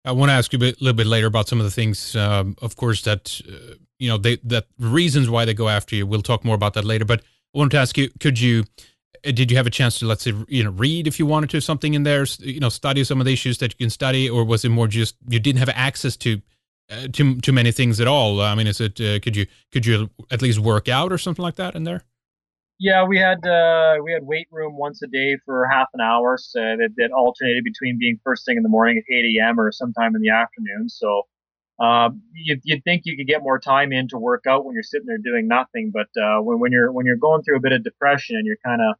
I want to ask you a bit, little bit later about some of the things, um, of course, that uh, you know, they that reasons why they go after you. We'll talk more about that later. But I wanted to ask you: Could you, uh, did you have a chance to, let's say, you know, read if you wanted to something in there, you know, study some of the issues that you can study, or was it more just you didn't have access to uh, to too many things at all? I mean, is it uh, could you could you at least work out or something like that in there? Yeah, we had uh, we had weight room once a day for half an hour, so that, that alternated between being first thing in the morning at eight a m or sometime in the afternoon. So uh, you'd, you'd think you could get more time in to work out when you're sitting there doing nothing, but uh, when when you're when you're going through a bit of depression and you're kind of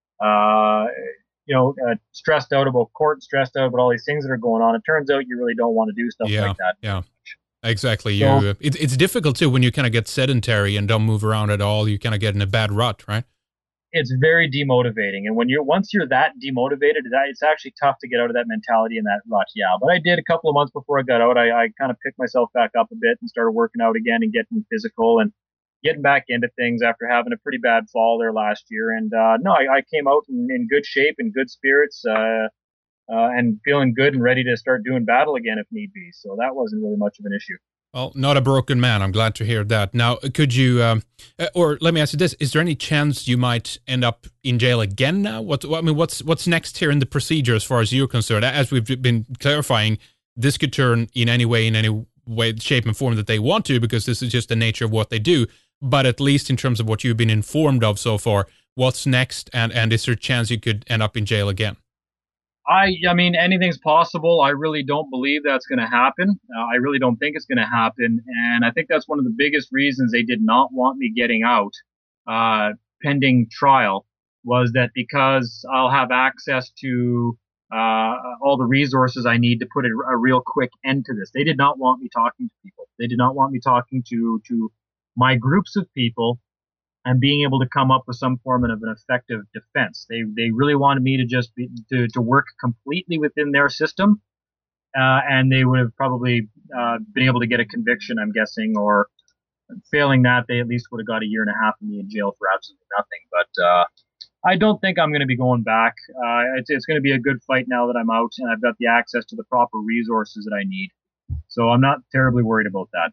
uh, you know uh, stressed out about court, stressed out about all these things that are going on, it turns out you really don't want to do stuff Yeah, like that. yeah. Exactly. You, So uh, it, it's difficult too when you kind of get sedentary and don't move around at all. You kind of get in a bad rut, right? it's very demotivating. And when you're once you're that demotivated, that it's actually tough to get out of that mentality and that rut. Yeah, but I did a couple of months before I got out. I, I kind of picked myself back up a bit and started working out again and getting physical and getting back into things after having a pretty bad fall there last year. And uh, no, I, I came out in, in good shape and good spirits. Uh, uh, and feeling good and ready to start doing battle again if need be. So that wasn't really much of an issue. Well, not a broken man. I'm glad to hear that. Now, could you, um, uh, or let me ask you this: is there any chance you might end up in jail again now? What I mean, what's what's next here in the procedure as far as you're concerned? As we've been clarifying, this could turn in any way, in any way, shape, and form that they want to, because this is just the nature of what they do. But at least in terms of what you've been informed of so far, what's next, and and is there a chance you could end up in jail again? I, I mean, anything's possible. I really don't believe that's going to happen. Uh, I really don't think it's going to happen. And I think that's one of the biggest reasons they did not want me getting out uh, pending trial, was that because I'll have access to uh, all the resources I need to put a, a real quick end to this. They did not want me talking to people. They did not want me talking to, to my groups of people and being able to come up with some form of an effective defense. They they really wanted me to just be, to to work completely within their system, uh, and they would have probably uh, been able to get a conviction, I'm guessing, or failing that, they at least would have got a year and a half of me in jail for absolutely nothing. But uh, I don't think I'm going to be going back. Uh, it's it's going to be a good fight now that I'm out and I've got the access to the proper resources that I need. So I'm not terribly worried about that.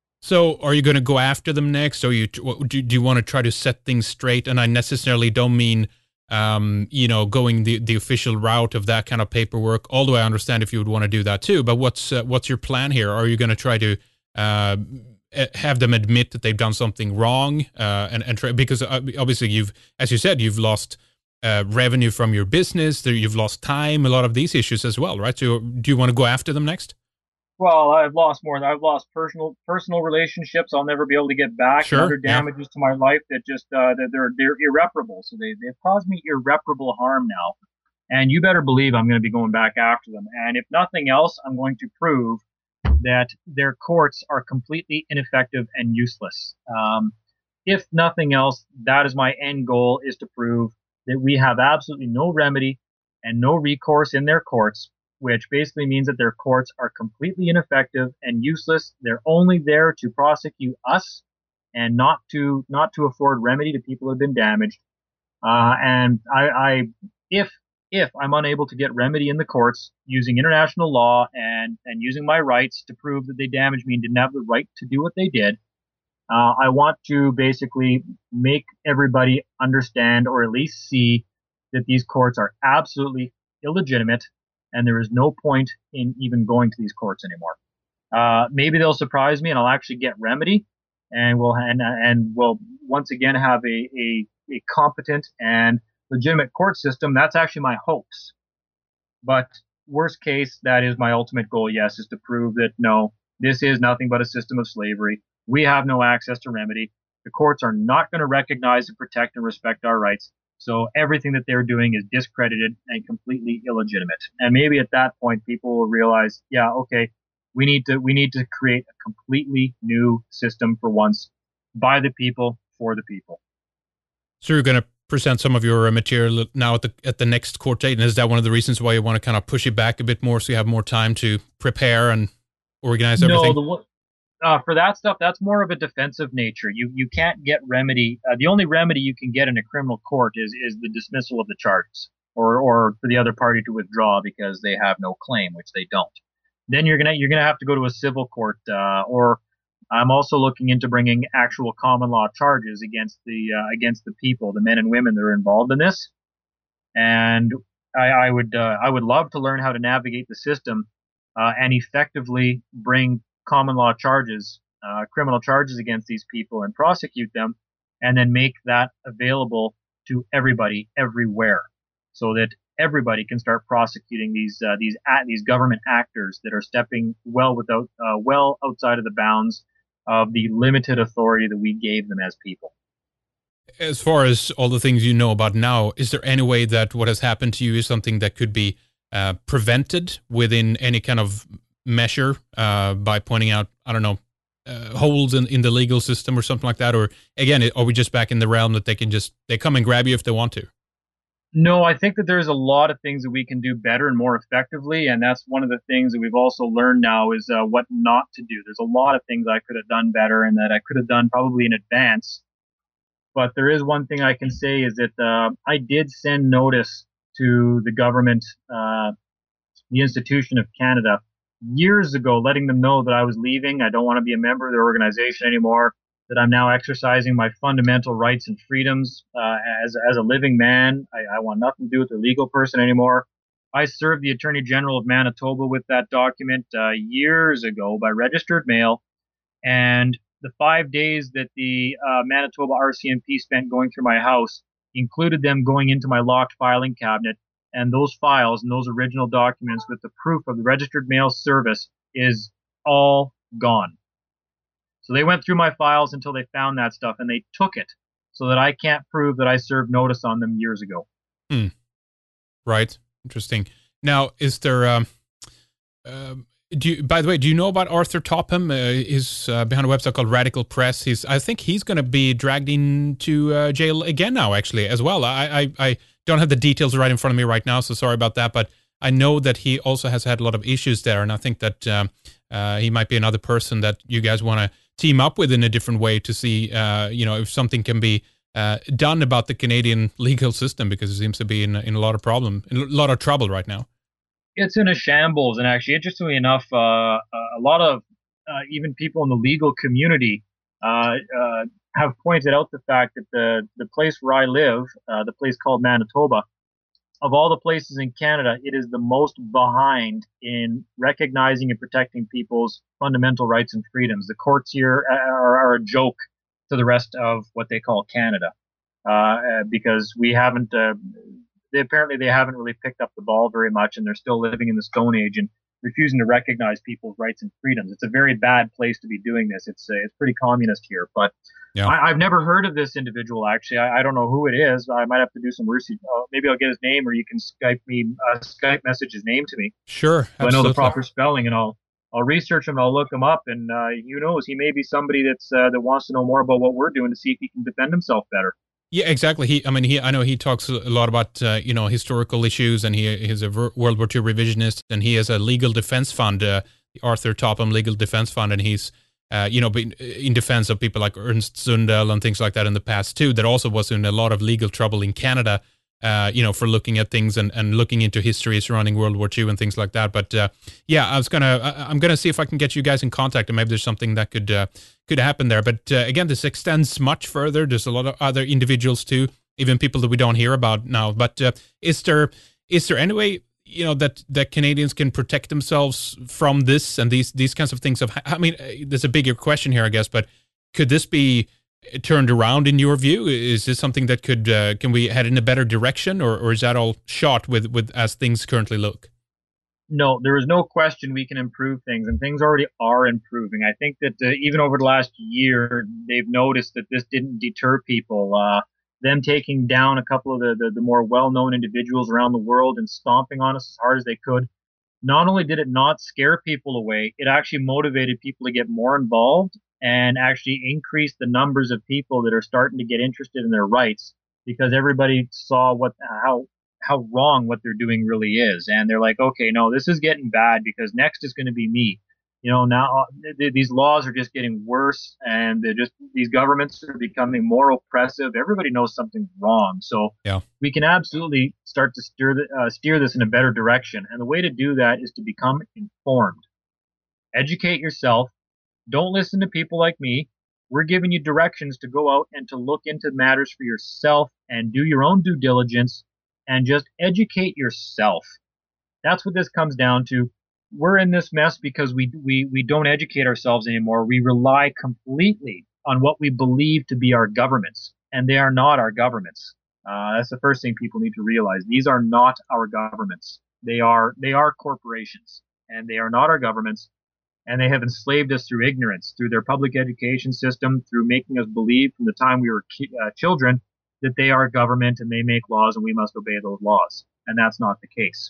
So are you going to go after them next, or you do, do you want to try to set things straight? And I necessarily don't mean, um, you know, going the, the official route of that kind of paperwork, although I understand if you would want to do that too. But what's uh, what's your plan here? Are you going to try to uh, have them admit that they've done something wrong? Uh, and, and try, because obviously you've, as you said, you've lost uh, revenue from your business, you've lost time, a lot of these issues as well, right? So do you want to go after them next? Well, I've lost more. I've lost personal personal relationships I'll never be able to get back. Sure, and other damages yeah. to my life that just uh, that they're they're irreparable. So they they've caused me irreparable harm now. And you better believe I'm going to be going back after them. And if nothing else, I'm going to prove that their courts are completely ineffective and useless. Um, if nothing else, that is my end goal: is to prove that we have absolutely no remedy and no recourse in their courts, which basically means that their courts are completely ineffective and useless. They're only there to prosecute us and not to not to afford remedy to people who have been damaged. Uh, and I, I, if if I'm unable to get remedy in the courts using international law and and using my rights to prove that they damaged me and didn't have the right to do what they did, uh, I want to basically make everybody understand, or at least see, that these courts are absolutely illegitimate. And there is no point in even going to these courts anymore. Uh, maybe they'll surprise me, and I'll actually get remedy, and we'll and, and we'll once again have a, a a competent and legitimate court system. That's actually my hopes. But worst case, that is my ultimate goal. Yes, is to prove that no, this is nothing but a system of slavery. We have no access to remedy. The courts are not going to recognize and protect and respect our rights. So everything that they're doing is discredited and completely illegitimate. And maybe at that point, people will realize, yeah, okay, we need to we need to create a completely new system for once, by the people, for the people. So you're going to present some of your material now at the at the next court date, and is that one of the reasons why you want to kind of push it back a bit more, so you have more time to prepare and organize everything? No, the Uh, for that stuff, that's more of a defensive nature. You you can't get remedy. Uh, the only remedy you can get in a criminal court is is the dismissal of the charges, or or for the other party to withdraw because they have no claim, which they don't. then you're gonna you're gonna have to go to a civil court, uh, or I'm also looking into bringing actual common law charges against the uh, against the people, the men and women that are involved in this. And I, I would uh, I would love to learn how to navigate the system uh, and effectively bring common law charges, uh, criminal charges against these people and prosecute them, and then make that available to everybody everywhere, so that everybody can start prosecuting these uh, these these government actors that are stepping well without uh, well outside of the bounds of the limited authority that we gave them as people. As far as all the things you know about now, is there any way that what has happened to you is something that could be uh, prevented within any kind of measure uh, by pointing out, I don't know, uh, holes in, in the legal system or something like that? Or again, are we just back in the realm that they can just, they come and grab you if they want to? No, I think that there's a lot of things that we can do better and more effectively, and that's one of the things that we've also learned now is uh, what not to do. There's a lot of things I could have done better and that I could have done probably in advance. But there is one thing I can say is that uh, I did send notice to the government, uh, the Institution of Canada, years ago, letting them know that I was leaving. I don't want to be a member of their organization anymore, that I'm now exercising my fundamental rights and freedoms uh, as, as a living man. I, I want nothing to do with the legal person anymore. I served the Attorney General of Manitoba with that document uh, years ago by registered mail. And the five days that the uh, Manitoba R C M P spent going through my house included them going into my locked filing cabinet. And those files and those original documents with the proof of the registered mail service is all gone. So they went through my files until they found that stuff, and they took it so that I can't prove that I served notice on them years ago. Hmm. Right. Interesting. Now, is there... Um, um, do you, by the way, do you know about Arthur Topham? Uh, he's uh, behind a website called Radical Press. He's, I think he's going to be dragged into uh, jail again now, actually, as well. I, I, I don't have the details right in front of me right now, so sorry about that. But I know that he also has had a lot of issues there, and I think that um, uh, he might be another person that you guys want to team up with in a different way to see, uh, you know, if something can be uh, done about the Canadian legal system, because it seems to be in, in a lot of problem, in a lot of trouble right now. It's in a shambles, and actually, interestingly enough, uh, a lot of uh, even people in the legal community uh, uh, have pointed out the fact that the the place where I live, uh, the place called Manitoba, of all the places in Canada, it is the most behind in recognizing and protecting people's fundamental rights and freedoms. The courts here are, are a joke to the rest of what they call Canada, uh, because we haven't. Uh, They, apparently they haven't really picked up the ball very much, and they're still living in the Stone Age and refusing to recognize people's rights and freedoms. It's a very bad place to be doing this. It's uh, it's pretty communist here. But yeah. I, I've never heard of this individual, actually. I, I don't know who it is. I might have to do some research. Uh, maybe I'll get his name, or you can Skype me, uh, Skype message his name to me. Sure. So I know the proper spelling, and I'll I'll research him. I'll look him up, and uh, who knows? He may be somebody that's uh, that wants to know more about what we're doing to see if he can defend himself better. Yeah, exactly. He, I mean, he. I know he talks a lot about uh, you know historical issues, and he is a World War Two revisionist, and he has a legal defense fund, uh, the Arthur Topham Legal Defense Fund, and he's uh, you know been in defense of people like Ernst Zundel and things like that in the past too. That also was in a lot of legal trouble in Canada, uh, you know, for looking at things and, and looking into history surrounding World War Two and things like that. But uh, yeah, I was gonna, I, I'm gonna see if I can get you guys in contact, and maybe there's something that could. Uh, could happen there. But uh, again, this extends much further. There's a lot of other individuals too, even people that we don't hear about now. But uh, is there is there any way, you know, that, that Canadians can protect themselves from this and these these kinds of things? Of I mean, there's a bigger question here, I guess, but could this be turned around in your view? Is this something that could, uh, can we head in a better direction, or, or is that all shot with, with as things currently look? No, there is no question we can improve things, and things already are improving. I think that uh, even over the last year, they've noticed that this didn't deter people. Uh, them taking down a couple of the, the, the more well-known individuals around the world and stomping on us as hard as they could, not only did it not scare people away, it actually motivated people to get more involved and actually increase the numbers of people that are starting to get interested in their rights, because everybody saw what how how wrong what they're doing really is. And they're like, okay, no, this is getting bad, because next is going to be me. You know, now th- th- these laws are just getting worse, and they're just, these governments are becoming more oppressive. Everybody knows something's wrong. So yeah. We can absolutely start to steer, the, uh, steer this in a better direction. And the way to do that is to become informed. Educate yourself. Don't listen to people like me. We're giving you directions to go out and to look into matters for yourself and do your own due diligence and just educate yourself. That's what this comes down to. We're in this mess because we we we don't educate ourselves anymore. We rely completely on what we believe to be our governments, and they are not our governments. Uh, that's the first thing people need to realize. These are not our governments. They are they are corporations, and they are not our governments. And they have enslaved us through ignorance, through their public education system, through making us believe from the time we were ki- uh, children that they are government and they make laws and we must obey those laws. And that's not the case.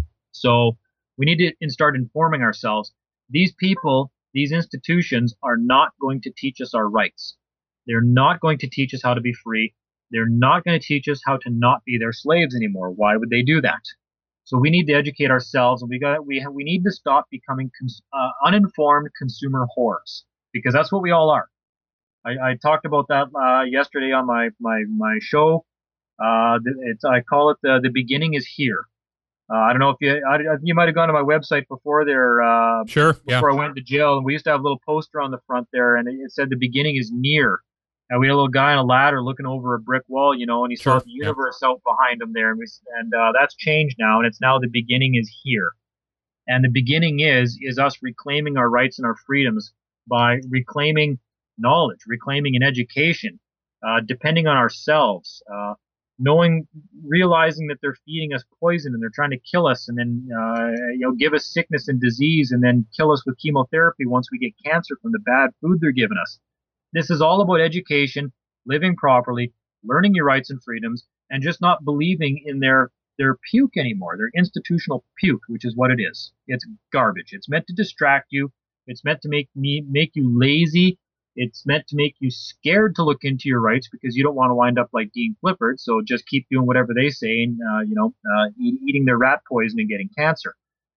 So we need to start informing ourselves. These people, these institutions are not going to teach us our rights. They're not going to teach us how to be free. They're not going to teach us how to not be their slaves anymore. Why would they do that? So we need to educate ourselves, and we got we have, we need to stop becoming cons- uh, uninformed consumer whores, because that's what we all are. I, I talked about that uh, yesterday on my my my show. Uh, it's I call it the the beginning is here. Uh, I don't know if you I, you might have gone to my website before there. Uh, Sure. Yeah. before I went to jail, and we used to have a little poster on the front there, and it, it said the beginning is near. And we had a little guy on a ladder looking over a brick wall, you know, and he Sure. saw the universe out behind him there, and we, and uh, that's changed now, and it's now the beginning is here. And the beginning is is us reclaiming our rights and our freedoms by reclaiming knowledge, reclaiming an education, uh, depending on ourselves, uh, knowing, realizing that they're feeding us poison and they're trying to kill us, and then uh, you know give us sickness and disease, and then kill us with chemotherapy once we get cancer from the bad food they're giving us. This is all about education, living properly, learning your rights and freedoms, and just not believing in their their puke anymore, their institutional puke, which is what it is. It's garbage. It's meant to distract you. It's meant to make me make you lazy. It's meant to make you scared to look into your rights because you don't want to wind up like Dean Clifford. So just keep doing whatever they say, and uh, you know, uh, eat, eating their rat poison and getting cancer.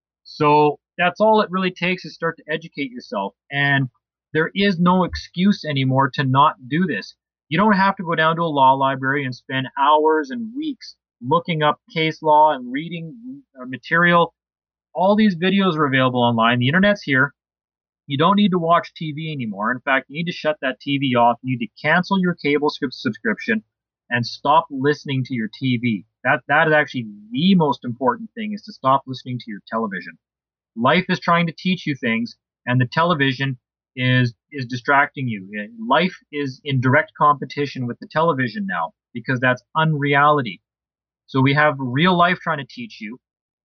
So that's all it really takes is start to educate yourself. And there is no excuse anymore to not do this. You don't have to go down to a law library and spend hours and weeks looking up case law and reading material. All these videos are available online. The internet's here. You don't need to watch T V anymore. In fact, you need to shut that T V off. You need to cancel your cable subscription and stop listening to your T V. That that is actually the most important thing, is to stop listening to your television. Life is trying to teach you things, and the television is is distracting you. Life is in direct competition with the television now, because that's unreality. So we have real life trying to teach you,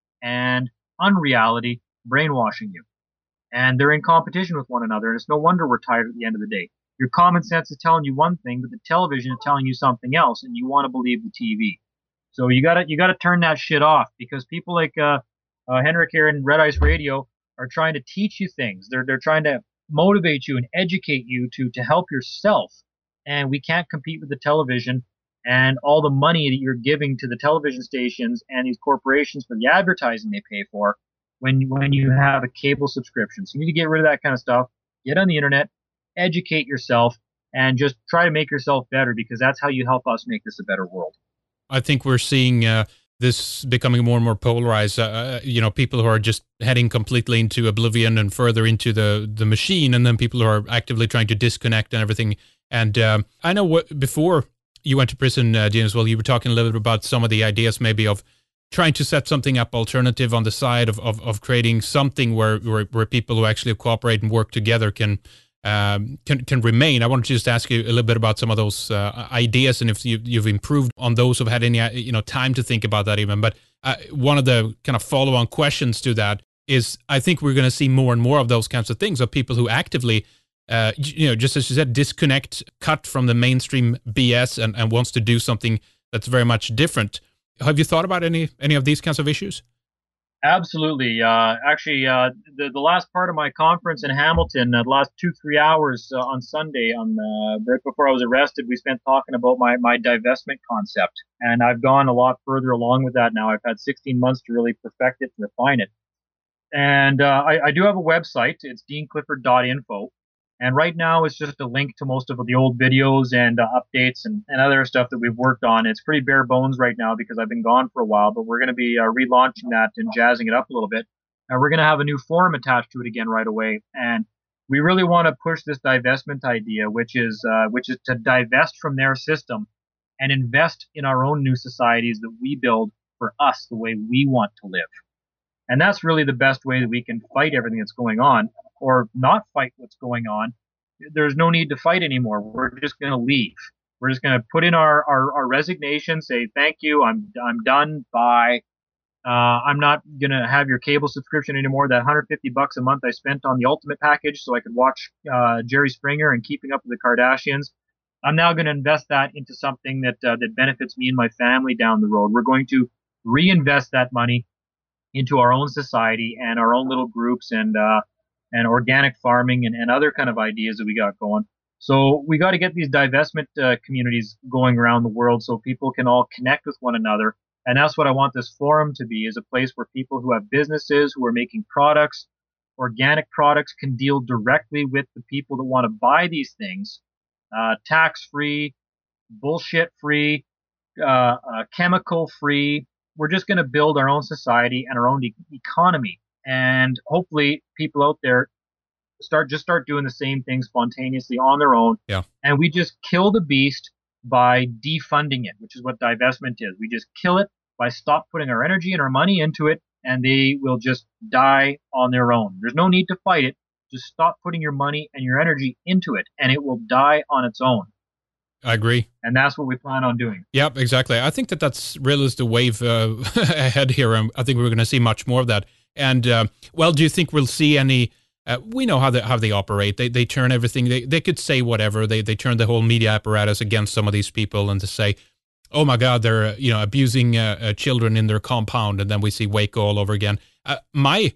and unreality brainwashing you. And they're in competition with one another, and it's no wonder we're tired at the end of the day. Your common sense is telling you one thing, but the television is telling you something else, and you want to believe the T V. So you gotta you gotta turn that shit off, because people like uh, uh, Henrik here in Red Ice Radio are trying to teach you things. They're they're trying to motivate you and educate you to to help yourself. And we can't compete with the television and all the money that you're giving to the television stations and these corporations for the advertising they pay for when when you have a cable subscription. So you need to get rid of that kind of stuff. Get on the internet, educate yourself, and just try to make yourself better, because that's how you help us make this a better world. I think we're seeing uh, this becoming more and more polarized. Uh, you know, people who are just heading completely into oblivion and further into the, the machine, and then people who are actively trying to disconnect and everything. And um, I know what, before you went to prison, uh, Dean, as well, you were talking a little bit about some of the ideas maybe of trying to set something up alternative on the side of, of, of creating something where, where where people who actually cooperate and work together can um, can can remain. I wanted to just ask you a little bit about some of those uh, ideas, and if you, you've improved on those, who've had any you know time to think about that even. But uh, one of the kind of follow-on questions to that is, I think we're going to see more and more of those kinds of things, of people who actively, uh, you know, just as you said, disconnect, cut from the mainstream B S, and, and wants to do something that's very much different. Have you thought about any any of these kinds of issues? Absolutely. Uh, actually, uh, the the last part of my conference in Hamilton, uh, the last two three hours uh, on Sunday, on uh, right before I was arrested, we spent talking about my my divestment concept, and I've gone a lot further along with that now. I've had sixteen months to really perfect it and refine it. And uh, I, I do have a website. It's dean clifford dot info. And right now it's just a link to most of the old videos and uh, updates and, and other stuff that we've worked on. It's pretty bare bones right now because I've been gone for a while, but we're going to be uh, relaunching that and jazzing it up a little bit. Uh, we're going to have a new forum attached to it again right away, and we really want to push this divestment idea, which is uh, which is to divest from their system and invest in our own new societies that we build for us the way we want to live. And that's really the best way that we can fight everything that's going on, or not fight what's going on. There's no need to fight anymore. We're just going to leave. We're just going to put in our, our, our resignation, say, thank you, I'm, I'm done, bye. Uh, I'm not going to have your cable subscription anymore. That one hundred fifty bucks a month I spent on the Ultimate package so I could watch uh, Jerry Springer and Keeping Up with the Kardashians, I'm now going to invest that into something that uh, that benefits me and my family down the road. We're going to reinvest that money into our own society and our own little groups and uh, and organic farming and, and other kind of ideas that we got going. So we got to get these divestment uh, communities going around the world so people can all connect with one another. And that's what I want this forum to be, is a place where people who have businesses, who are making products, organic products, can deal directly with the people that want to buy these things, uh, tax-free, bullshit-free, uh, uh, chemical-free. We're just going to build our own society and our own e- economy. And hopefully people out there start just start doing the same thing spontaneously on their own. Yeah. And we just kill the beast by defunding it, which is what divestment is. We just kill it by stop putting our energy and our money into it, and they will just die on their own. There's no need to fight it. Just stop putting your money and your energy into it, and it will die on its own. I agree. And that's what we plan on doing. Yep, exactly. I think that that's really is the wave uh, ahead here, and I think we're going to see much more of that. And, uh, well, do you think we'll see any... Uh, we know how they, how they operate. They they turn everything, they, they could say whatever. They they turn the whole media apparatus against some of these people and to say, oh my God, they're uh, you know abusing uh, uh, children in their compound, and then we see Waco all over again. Uh, my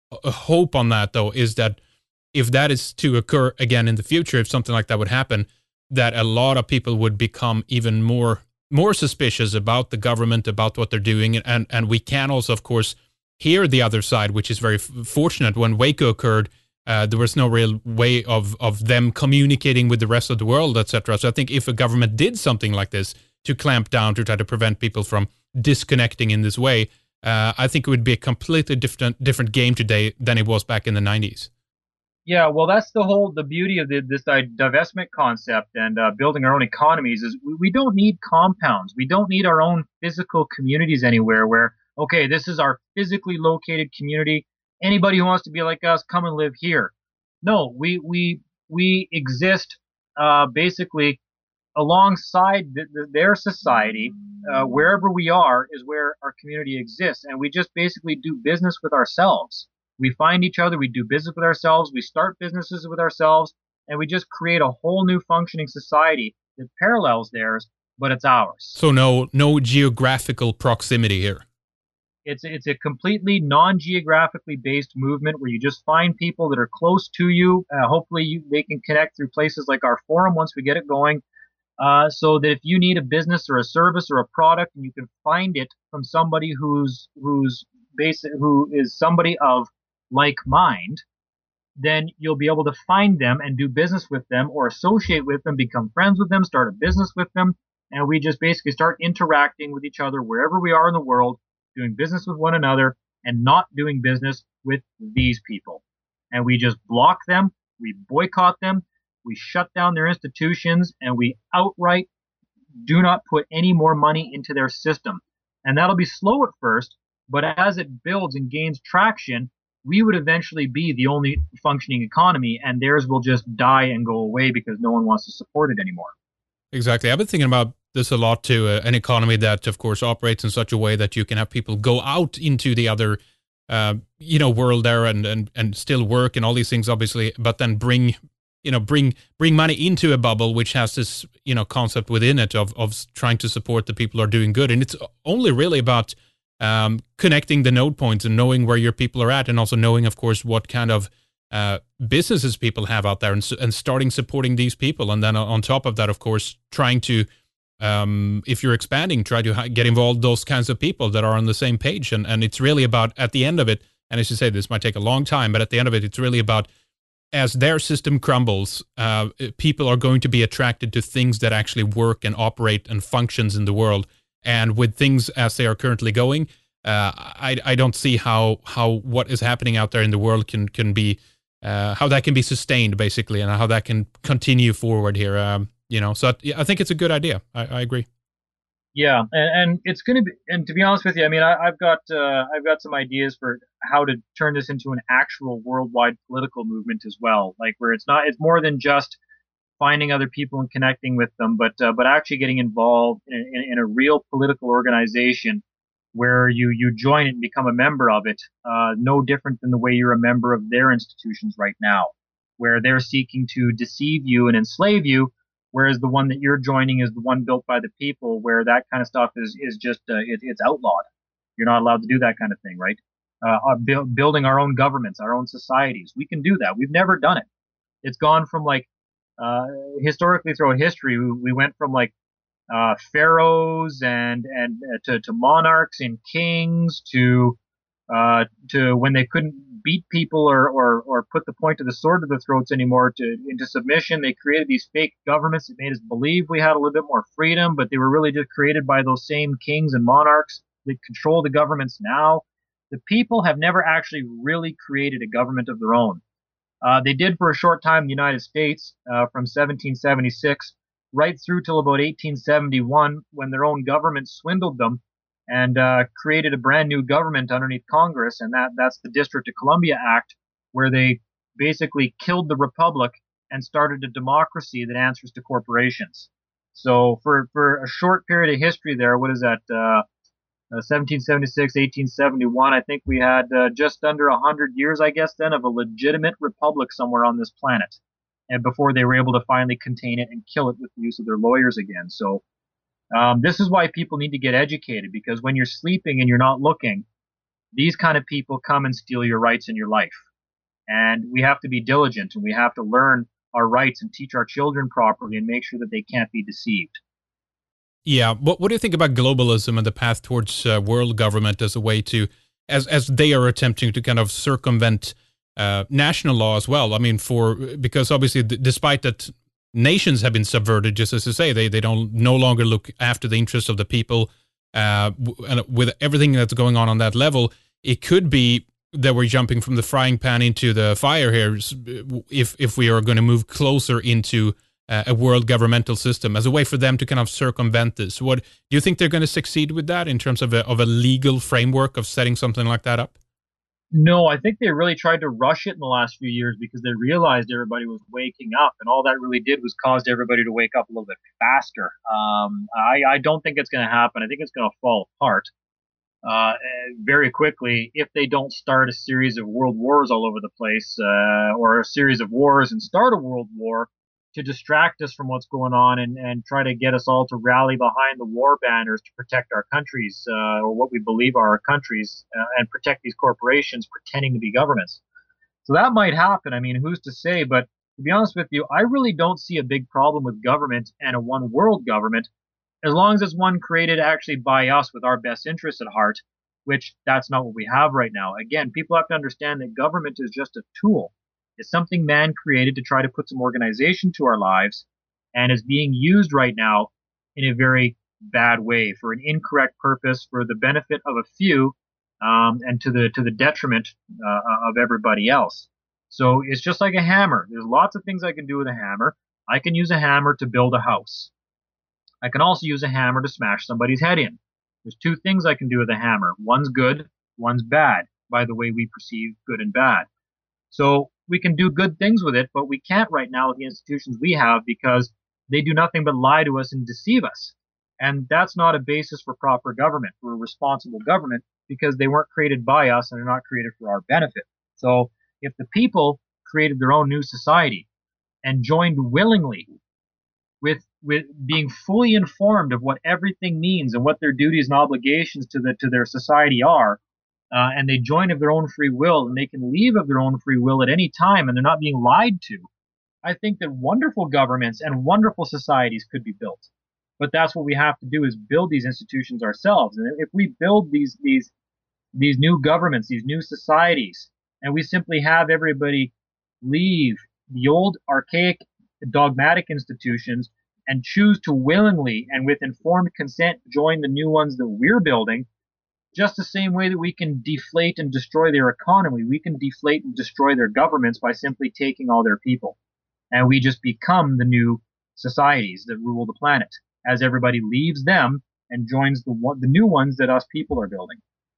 hope on that, though, is that if that is to occur again in the future, if something like that would happen, that a lot of people would become even more more suspicious about the government, about what they're doing, and and we can also, of course, hear the other side, which is very f- fortunate. When Waco occurred, Uh, there was no real way of, of them communicating with the rest of the world, et cetera. So I think if a government did something like this to clamp down, to try to prevent people from disconnecting in this way, uh, I think it would be a completely different different game today than it was back in the nineties. Yeah, well, that's the whole the beauty of the, this uh, divestment concept and uh, building our own economies is we, we don't need compounds. We don't need our own physical communities anywhere where, okay, this is our physically located community. Anybody who wants to be like us, come and live here. No, we we we exist uh, basically alongside the, the, their society. Uh, wherever we are is where our community exists, and we just basically do business with ourselves. We find each other, we do business with ourselves, we start businesses with ourselves, and we just create a whole new functioning society that parallels theirs, but it's ours. So no no geographical proximity here. It's it's a completely non-geographically based movement where you just find people that are close to you. Uh, hopefully, you, they can connect through places like our forum once we get it going, uh, so that if you need a business or a service or a product, and you can find it from somebody who's who's basic, who is somebody of like mind, then you'll be able to find them and do business with them or associate with them, become friends with them, start a business with them, and we just basically start interacting with each other wherever we are in the world, doing business with one another and not doing business with these people. And we just block them, we boycott them, we shut down their institutions, and we outright do not put any more money into their system. And that'll be slow at first, but as it builds and gains traction, we would eventually be the only functioning economy, and theirs will just die and go away because no one wants to support it anymore. Exactly. I've been thinking about this a lot too, uh, an economy that, of course, operates in such a way that you can have people go out into the other, uh, you know, world there and, and, and still work and all these things, obviously, but then bring, you know, bring bring money into a bubble which has this, you know, concept within it of of trying to support the people who are doing good. And it's only really about um, connecting the node points and knowing where your people are at, and also knowing, of course, what kind of uh, businesses people have out there, and, and starting supporting these people. And then on top of that, of course, trying to Um, if you're expanding, try to get involved those kinds of people that are on the same page. And, and it's really about, at the end of it, and as you say, this might take a long time, but at the end of it, it's really about, as their system crumbles, uh, people are going to be attracted to things that actually work and operate and functions in the world. And with things as they are currently going, uh, I I don't see how how what is happening out there in the world can can be uh, how that can be sustained basically, and how that can continue forward here. Um, you know, so I, I think it's a good idea. I, I agree. Yeah, and, and it's going to be, and to be honest with you, I mean, I, I've got uh, I've got some ideas for how to turn this into an actual worldwide political movement as well. Like where it's not, it's more than just finding other people and connecting with them, but uh, but actually getting involved in, in, in a real political organization where you you join it and become a member of it. Uh, no different than the way you're a member of their institutions right now, where they're seeking to deceive you and enslave you, whereas the one that you're joining is the one built by the people, where that kind of stuff is is just uh, it, it's outlawed. You're not allowed to do that kind of thing, right? Uh, uh, bu- building our own governments, our own societies, we can do that. We've never done it. It's gone from like uh, historically throughout history, we, we went from like uh, pharaohs and and uh, to, to monarchs and kings to uh, to when they couldn't beat people or, or or put the point of the sword to their throats anymore to into submission. They created these fake governments that made us believe we had a little bit more freedom, but they were really just created by those same kings and monarchs that control the governments now. The people have never actually really created a government of their own. Uh, they did for a short time in the United States uh, from seventeen seventy-six right through till about eighteen seventy-one when their own government swindled them and uh, created a brand new government underneath Congress. And that, that's the District of Columbia Act, where they basically killed the republic and started a democracy that answers to corporations. So for, for a short period of history there, what is that, uh, uh, seventeen seventy-six, eighteen seventy-one, I think we had uh, just under one hundred years, I guess, then of a legitimate republic somewhere on this planet. And before they were able to finally contain it and kill it with the use of their lawyers again. So um, this is why people need to get educated, because when you're sleeping and you're not looking, these kind of people come and steal your rights in your life. And we have to be diligent and we have to learn our rights and teach our children properly and make sure that they can't be deceived. Yeah. What What do you think about globalism and the path towards uh, world government as a way to, as as they are attempting to kind of circumvent uh, national law as well? I mean, for because obviously, d- despite that, nations have been subverted. Just as you say, they they don't no longer look after the interests of the people. Uh, w- and with everything that's going on on that level, it could be that we're jumping from the frying pan into the fire here. If if we are going to move closer into uh, a world governmental system as a way for them to kind of circumvent this. What do you think they're going to succeed with that in terms of a, of a legal framework of setting something like that up? No, I think they really tried to rush it in the last few years because they realized everybody was waking up, and all that really did was caused everybody to wake up a little bit faster. Um, I, I don't think it's going to happen. I think it's going to fall apart uh, very quickly if they don't start a series of world wars all over the place, uh, or a series of wars and start a world war to distract us from what's going on and, and try to get us all to rally behind the war banners to protect our countries, uh, or what we believe are our countries, uh, and protect these corporations pretending to be governments. So that might happen. I mean, who's to say? But to be honest with you, I really don't see a big problem with government and a one world government as long as it's one created actually by us with our best interests at heart, which that's not what we have right now. Again, people have to understand that government is just a tool. It's something man created to try to put some organization to our lives and is being used right now in a very bad way for an incorrect purpose for the benefit of a few, um, and to the to the detriment uh, of everybody else. So it's just like a hammer. There's lots of things I can do with a hammer. I can use a hammer to build a house. I can also use a hammer to smash somebody's head in. There's two things I can do with a hammer. One's good, one's bad, by the way we perceive good and bad. So we can do good things with it, but we can't right now with the institutions we have because they do nothing but lie to us and deceive us. And that's not a basis for proper government, for a responsible government, because they weren't created by us and they're not created for our benefit. So if the people created their own new society and joined willingly with with being fully informed of what everything means and what their duties and obligations to the to their society are, uh, and they join of their own free will, and they can leave of their own free will at any time, and they're not being lied to, I think that wonderful governments and wonderful societies could be built. But that's what we have to do, is build these institutions ourselves. And if we build these these these new governments, these new societies, and we simply have everybody leave the old archaic dogmatic institutions and choose to willingly and with informed consent join the new ones that we're building, Just the same way that we can deflate and destroy their economy, we can deflate and destroy their governments by simply taking all their people. And we just become the new societies that rule the planet as everybody leaves them and joins the one, the new ones that us people are building.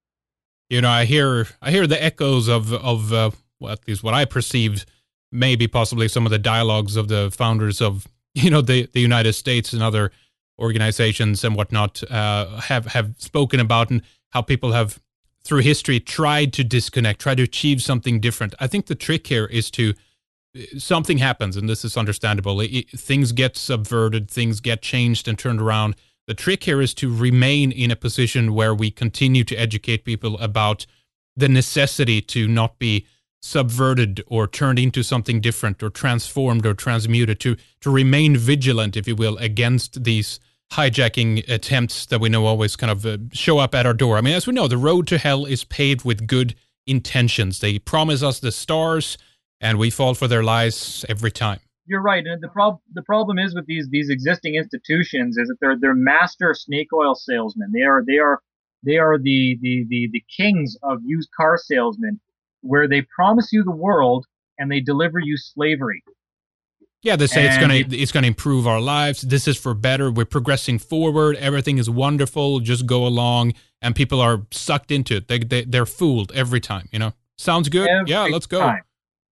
You know, I hear I hear the echoes of of uh, well, at least what I perceived, maybe possibly some of the dialogues of the founders of, you know, the the United States and other organizations and whatnot uh, have have spoken about, and how people have through history tried to disconnect, try to achieve something different. I think the trick here is to something happens, and this is understandable. It, it, things get subverted, things get changed and turned around. The trick here is to remain in a position where we continue to educate people about the necessity to not be subverted or turned into something different or transformed or transmuted, to to remain vigilant, if you will, against these hijacking attempts that we know always kind of uh, show up at our door. I mean, as we know, the road to hell is paved with good intentions. They promise us the stars, and we fall for their lies every time. You're right, and the problem the problem is with these these existing institutions is that they're they're master snake oil salesmen. They are they are they are the the the, the kings of used car salesmen, where they promise you the world and they deliver you slavery. Yeah, they say and it's gonna it, it's gonna improve our lives. This is for better. We're progressing forward. Everything is wonderful. Just go along, and people are sucked into it. They they they're fooled every time. You know, sounds good. Yeah, let's go. Time.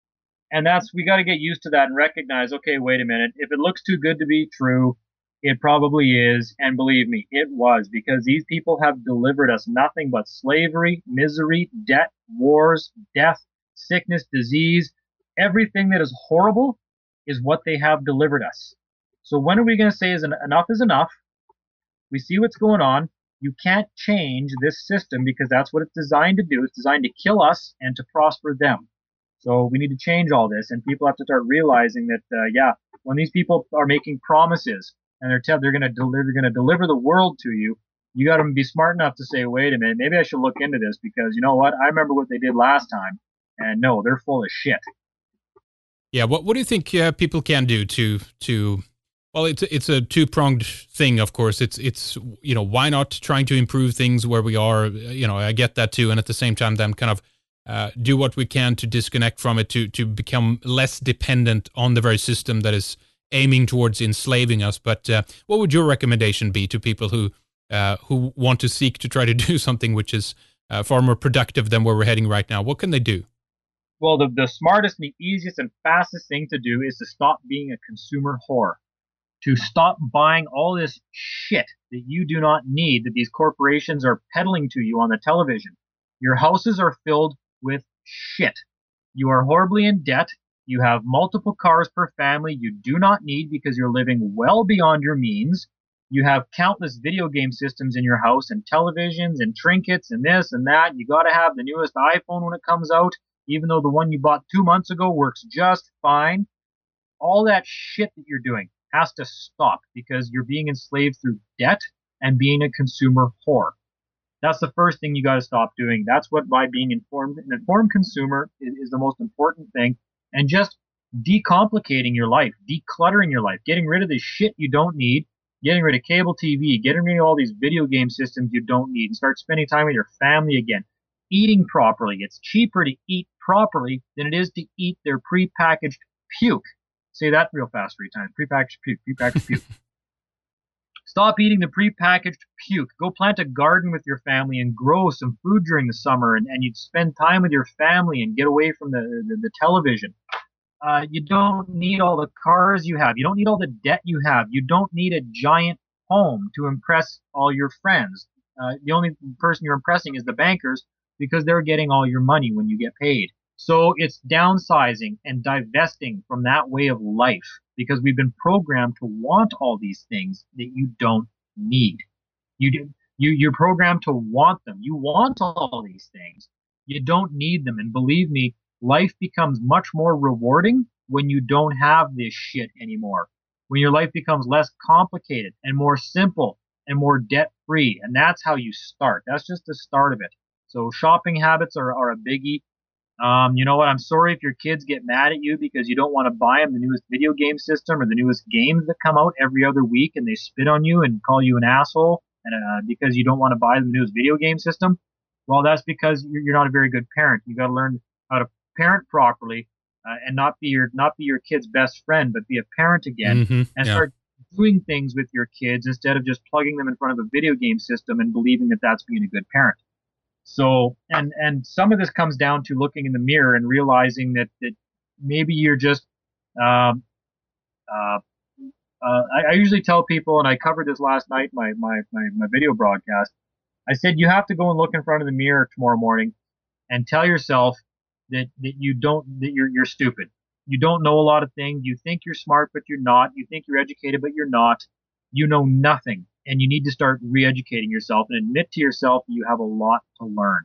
And that's, we got to get used to that and recognize, okay, wait a minute. If it looks too good to be true, it probably is. And believe me, it was, because these people have delivered us nothing but slavery, misery, debt, wars, death, sickness, disease. Everything that is horrible is what they have delivered us. So when are we going to say is enough is enough? We see what's going on. You can't change this system because that's what it's designed to do. It's designed to kill us and to prosper them. So we need to change all this, and people have to start realizing that, uh, yeah, when these people are making promises and they're te- they're going to deliver, going to deliver the world to you, you got to be smart enough to say, wait a minute, maybe I should look into this, because you know what? I remember what they did last time, and no, they're full of shit. Yeah, what what do you think uh, people can do to to? Well, it's it's a two pronged thing, of course. It's it's you know, why not trying to improve things where we are? You know, I get that too, and at the same time, then kind of. Uh, do what we can to disconnect from it, to to become less dependent on the very system that is aiming towards enslaving us. But uh, what would your recommendation be to people who uh, who want to seek to try to do something which is uh, far more productive than where we're heading right now? What can they do? Well, the, the smartest and the easiest and fastest thing to do is to stop being a consumer whore. To stop buying all this shit that you do not need, that these corporations are peddling to you on the television. Your houses are filled with shit. You are horribly in debt. You have multiple cars per family you do not need because you're living well beyond your means. You have countless video game systems in your house and televisions and trinkets and this and that. You got to have the newest iPhone when it comes out, even though the one you bought two months ago works just fine. All that shit that you're doing has to stop because you're being enslaved through debt and being a consumer whore. That's the first thing you got to stop doing. That's what by being informed, an informed consumer is, is the most important thing. And just decomplicating your life, decluttering your life, getting rid of the shit you don't need, getting rid of cable T V, getting rid of all these video game systems you don't need, and start spending time with your family again. Eating properly. It's cheaper to eat properly than it is to eat their prepackaged puke. Say that real fast three times. Prepackaged puke, prepackaged puke. Stop eating the prepackaged puke. Go plant a garden with your family and grow some food during the summer, and, and you'd spend time with your family and get away from the, the, the television. Uh, you don't need all the cars you have. You don't need all the debt you have. You don't need a giant home to impress all your friends. Uh, the only person you're impressing is the bankers because they're getting all your money when you get paid. So it's downsizing and divesting from that way of life, because we've been programmed to want all these things that you don't need. You do, you you're programmed to want them. You want all these things. You don't need them. And believe me, life becomes much more rewarding when you don't have this shit anymore. When your life becomes less complicated and more simple and more debt-free. And that's how you start. That's just the start of it. So shopping habits are, are a biggie. Um, you know what? I'm sorry if your kids get mad at you because you don't want to buy them the newest video game system or the newest games that come out every other week, and they spit on you and call you an asshole and uh, because you don't want to buy the newest video game system. Well, that's because you're you're not a very good parent. You got to learn how to parent properly, uh, and not be your not be your kid's best friend, but be a parent again, Hmm. and Yeah. start doing things with your kids instead of just plugging them in front of a video game system and believing that that's being a good parent. So, and and some of this comes down to looking in the mirror and realizing that that maybe you're just um, uh, uh, I, I usually tell people, and I covered this last night in my, my my my video broadcast. I said you have to go and look in front of the mirror tomorrow morning and tell yourself that that you don't that you're you're stupid. You don't know a lot of things. You think you're smart, but you're not. You think you're educated, but you're not. You know nothing, and you need to start re-educating yourself and admit to yourself that you have a lot to learn.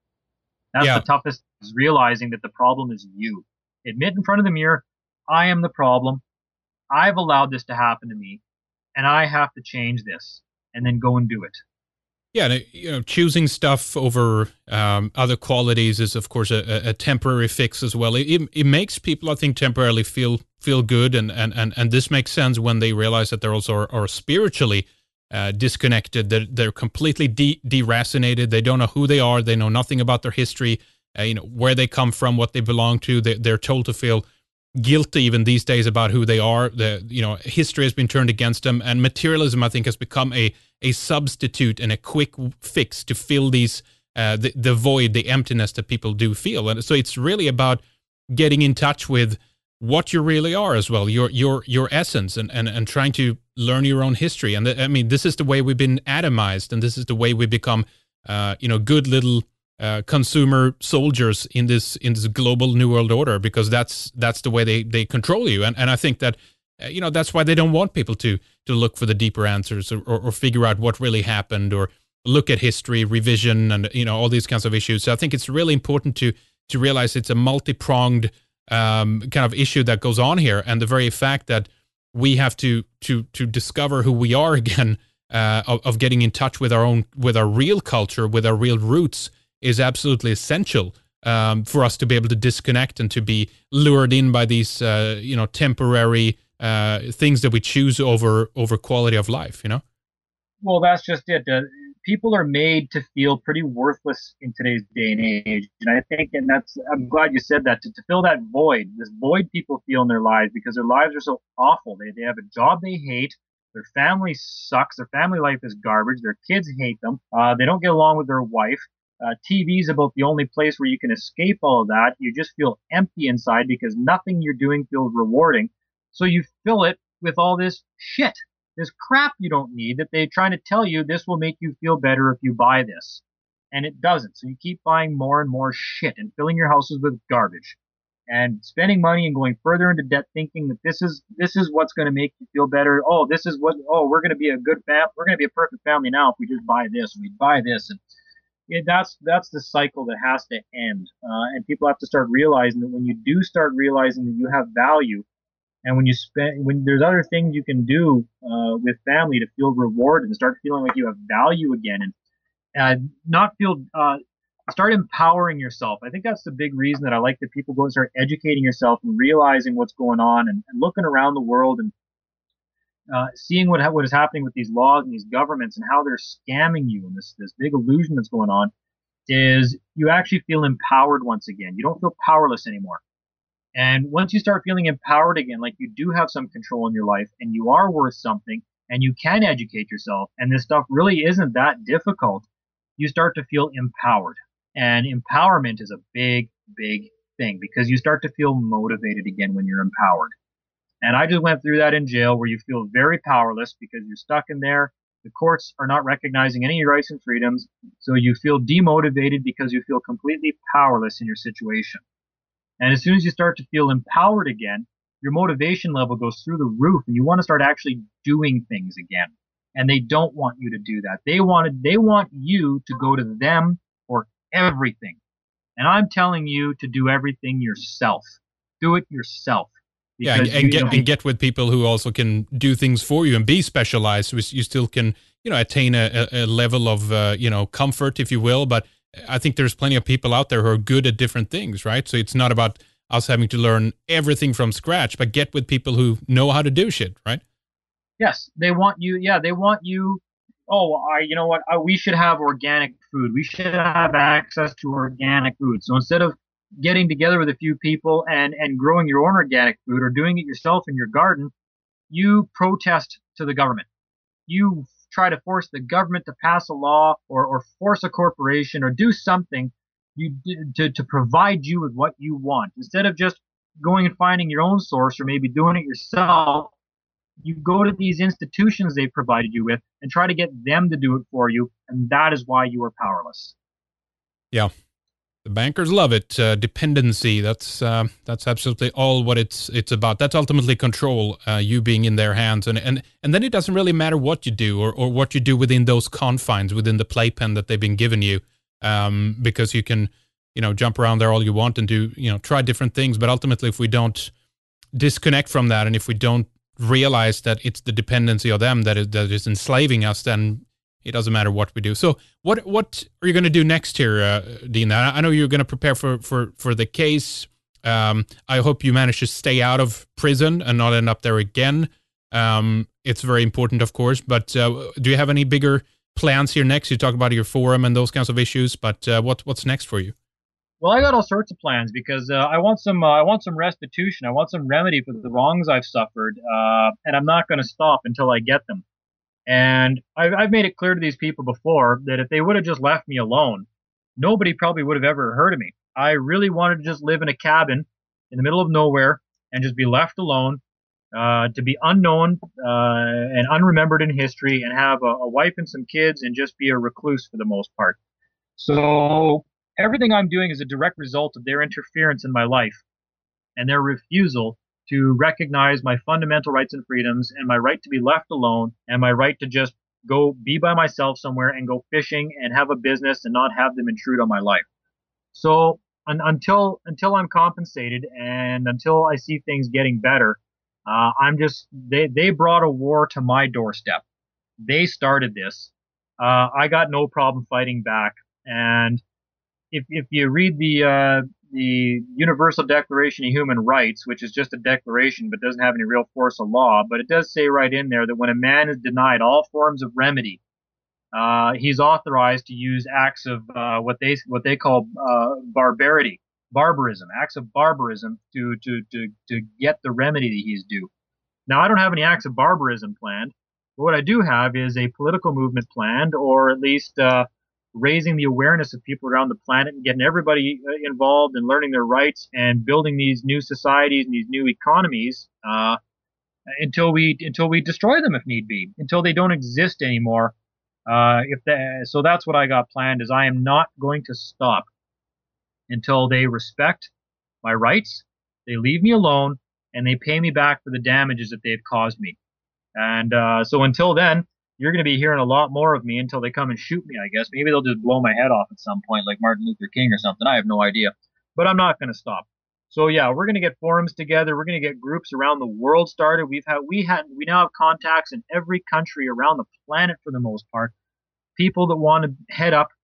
That's the Yeah. toughest, is realizing that the problem is you. Admit in front of the mirror, I am the problem. I've allowed this to happen to me, and I have to change this, and then go and do it. Yeah, and, uh, you know, choosing stuff over um, other qualities is, of course, a, a temporary fix as well. It, it, it makes people, I think, temporarily feel feel good, and and, and, and this makes sense when they realize that they're also are, are spiritually uh, disconnected. They're, they're completely de- deracinated. They don't know who they are. They know nothing about their history, uh, you know, where they come from, what they belong to. They, they're told to feel guilty even these days about who they are. The you know history has been turned against them, and materialism, I think, has become a a substitute and a quick fix to fill these uh, the, the void, the emptiness that people do feel. And so it's really about getting in touch with what you really are as well, your your your essence, and and, and trying to learn your own history. And the, I mean, this is the way we've been atomized, and this is the way we become uh, you know good little uh, consumer soldiers in this in this global new world order, because that's that's the way they they control you. And and I think that uh, you know that's why they don't want people to to look for the deeper answers, or, or, or figure out what really happened, or look at history, revision, and you know all these kinds of issues. So I think it's really important to to realize it's a multi-pronged um, kind of issue that goes on here, and the very fact that we have to to to discover who we are again, uh, of, of getting in touch with our own, with our real culture, with our real roots, is absolutely essential um, for us to be able to disconnect and to be lured in by these uh, you know temporary uh, things that we choose over over quality of life. You know. Well, that's just it. Uh, people are made to feel pretty worthless in today's day and age, and I think, and that's, I'm glad you said that, to, to fill that void, this void people feel in their lives because their lives are so awful. They they have a job they hate. Their family sucks. Their family life is garbage. Their kids hate them. Uh, they don't get along with their wife. Uh, T V is about the only place where you can escape all of that. You just feel empty inside because nothing you're doing feels rewarding. So you fill it with all this shit, this crap you don't need, that they're trying to tell you this will make you feel better if you buy this. And it doesn't. So you keep buying more and more shit and filling your houses with garbage and spending money and going further into debt, thinking that this is this is what's going to make you feel better. Oh, this is what, oh, we're going to be a good fam, we're going to be a perfect family now if we just buy this, we buy this. And it, that's that's the cycle that has to end. Uh, and people have to start realizing that when you do start realizing that you have value, and when you spend, when there's other things you can do uh, with family to feel rewarded and start feeling like you have value again, and uh, not feel, uh, start empowering yourself. I think that's the big reason that I like that people go and start educating yourself and realizing what's going on, and, and looking around the world and uh, seeing what what is happening with these laws and these governments and how they're scamming you, and this this big illusion that's going on. Is you actually feel empowered once again. You don't feel powerless anymore. And once you start feeling empowered again, like you do have some control in your life and you are worth something and you can educate yourself, and this stuff really isn't that difficult, you start to feel empowered. And empowerment is a big, big thing, because you start to feel motivated again when you're empowered. And I just went through that in jail, where you feel very powerless because you're stuck in there. The courts are not recognizing any of your rights and freedoms. So you feel demotivated because you feel completely powerless in your situation. And as soon as you start to feel empowered again, your motivation level goes through the roof, and you want to start actually doing things again. And they don't want you to do that. They wanted, they want you to go to them for everything. And I'm telling you to do everything yourself. Do it yourself. Yeah, and, and you, get you know, and get with people who also can do things for you and be specialized, so you still can, you know, attain a, a level of uh, you know comfort, if you will. But I think there's plenty of people out there who are good at different things, right? So it's not about us having to learn everything from scratch, but get with people who know how to do shit, right? Yes, they want you. Yeah, they want you. oh, I, you know what, I, we should have organic food. We should have access to organic food. So instead of getting together with a few people and and growing your own organic food or doing it yourself in your garden, you protest to the government. You try to force the government to pass a law or, or force a corporation or do something you to, to provide you with what you want instead of just going and finding your own source or maybe doing it yourself. You go to these institutions they've provided you with and try to get them to do it for you, and that is why you are powerless. Yeah. The bankers love it. Uh, dependency. That's uh, that's absolutely all what it's it's about. That's ultimately control. Uh, you being in their hands, and and and then it doesn't really matter what you do or or what you do within those confines, within the playpen that they've been given you, um, because you can, you know, jump around there all you want and do, you know, try different things. But ultimately, if we don't disconnect from that, and if we don't realize that it's the dependency of them that is that is enslaving us, then it doesn't matter what we do. So what what are you going to do next here, uh, Dina? I know you're going to prepare for, for, for the case. Um, I hope you manage to stay out of prison and not end up there again. Um, it's very important, of course. But uh, do you have any bigger plans here next? You talk about your forum and those kinds of issues, but uh, what what's next for you? Well, I got all sorts of plans because uh, I want some uh, I want some restitution. I want some remedy for the wrongs I've suffered, uh, and I'm not going to stop until I get them. And I've, I've made it clear to these people before that if they would have just left me alone, nobody probably would have ever heard of me. I really wanted to just live in a cabin in the middle of nowhere and just be left alone, uh, to be unknown uh, and unremembered in history, and have a, a wife and some kids and just be a recluse for the most part. So everything I'm doing is a direct result of their interference in my life and their refusal to recognize my fundamental rights and freedoms and my right to be left alone and my right to just go be by myself somewhere and go fishing and have a business and not have them intrude on my life. So un- until until I'm compensated and until I see things getting better, uh, I'm just they they brought a war to my doorstep. They started this. Uh, I got no problem fighting back, and if if you read the uh, the Universal Declaration of Human Rights, which is just a declaration but doesn't have any real force of law, but it does say right in there that when a man is denied all forms of remedy, uh, he's authorized to use acts of uh, what they what they call uh, barbarity, barbarism, acts of barbarism to to to to get the remedy that he's due. Now, I don't have any acts of barbarism planned, but what I do have is a political movement planned, or at least uh, raising the awareness of people around the planet and getting everybody uh, involved in learning their rights and building these new societies and these new economies uh, until we until we destroy them if need be, until they don't exist anymore. Uh, if the, so, that's what I got planned. Is I am not going to stop until they respect my rights, they leave me alone, and they pay me back for the damages that they've caused me. And uh, so until then, you're going to be hearing a lot more of me until they come and shoot me, I guess. Maybe they'll just blow my head off at some point, like Martin Luther King or something. I have no idea. But I'm not going to stop. So yeah, we're going to get forums together. We're going to get groups around the world started. We've had we had we now have contacts in every country around the planet for the most part. People that want to head up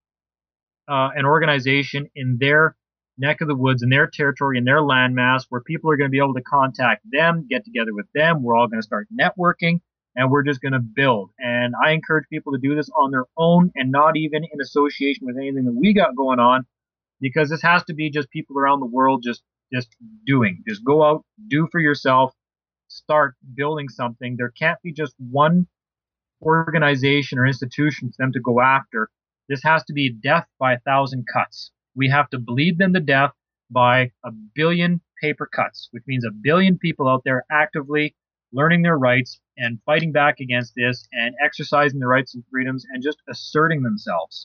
uh, an organization in their neck of the woods, in their territory, in their landmass, where people are going to be able to contact them, get together with them. We're all going to start networking, and we're just going to build. And I encourage people to do this on their own and not even in association with anything that we got going on, because this has to be just people around the world just just doing. Just go out, do for yourself, start building something. There can't be just one organization or institution for them to go after. This has to be death by a thousand cuts. We have to bleed them to death by a billion paper cuts, which means a billion people out there actively learning their rights and fighting back against this and exercising their rights and freedoms and just asserting themselves.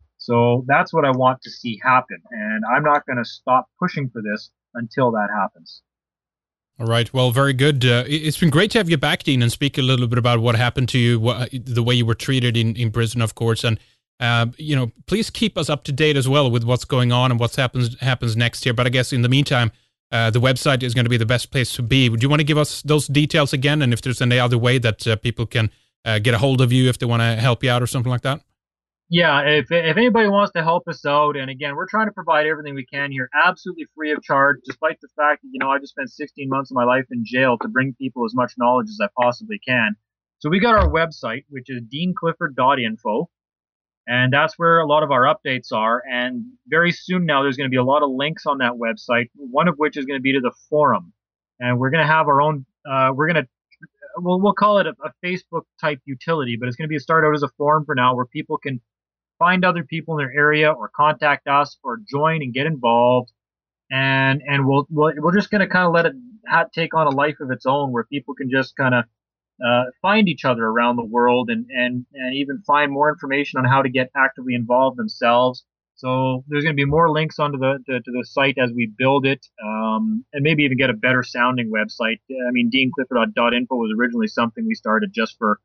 So that's what I want to see happen. And I'm not going to stop pushing for this until that happens. All right. Well, very good. Uh, it's been great to have you back, Dean, and speak a little bit about what happened to you, what, the way you were treated in, in prison, of course. And, uh, you know, please keep us up to date as well with what's going on and what happens happens next year. But I guess in the meantime, uh, the website is going to be the best place to be. Would you want to give us those details again? And if there's any other way that uh, people can uh, get a hold of you if they want to help you out or something like that? Yeah, if if anybody wants to help us out, and again, we're trying to provide everything we can here, absolutely free of charge, despite the fact that, you know, I just spent sixteen months of my life in jail to bring people as much knowledge as I possibly can. So we got our website, which is dean clifford dot info. And that's where a lot of our updates are. And very soon now, there's going to be a lot of links on that website, one of which is going to be to the forum. And we're going to have our own, uh, we're going to, we'll, we'll call it a, a Facebook type utility, but it's going to be start out as a forum for now where people can find other people in their area or contact us or join and get involved. And, and we'll, we'll, we're just going to kind of let it ha- take on a life of its own where people can just kind of Uh, find each other around the world and, and, and even find more information on how to get actively involved themselves. So there's going to be more links onto the, the to the site as we build it, um, and maybe even get a better sounding website. I mean, dean clifford dot info was originally something we started just for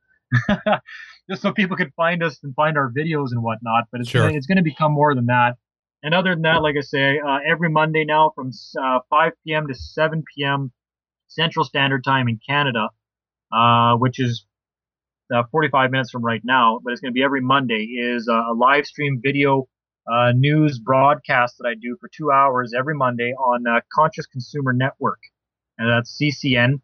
just so people could find us and find our videos and whatnot. But it's Sure. gonna, it's going to become more than that. And other than that, like I say, uh, every Monday now from uh, five p.m. to seven p.m. Central Standard Time in Canada. Uh, which is uh, forty-five minutes from right now, but it's going to be every Monday, is a, a live stream video uh, news broadcast that I do for two hours every Monday on uh, Conscious Consumer Network, and that's C C N.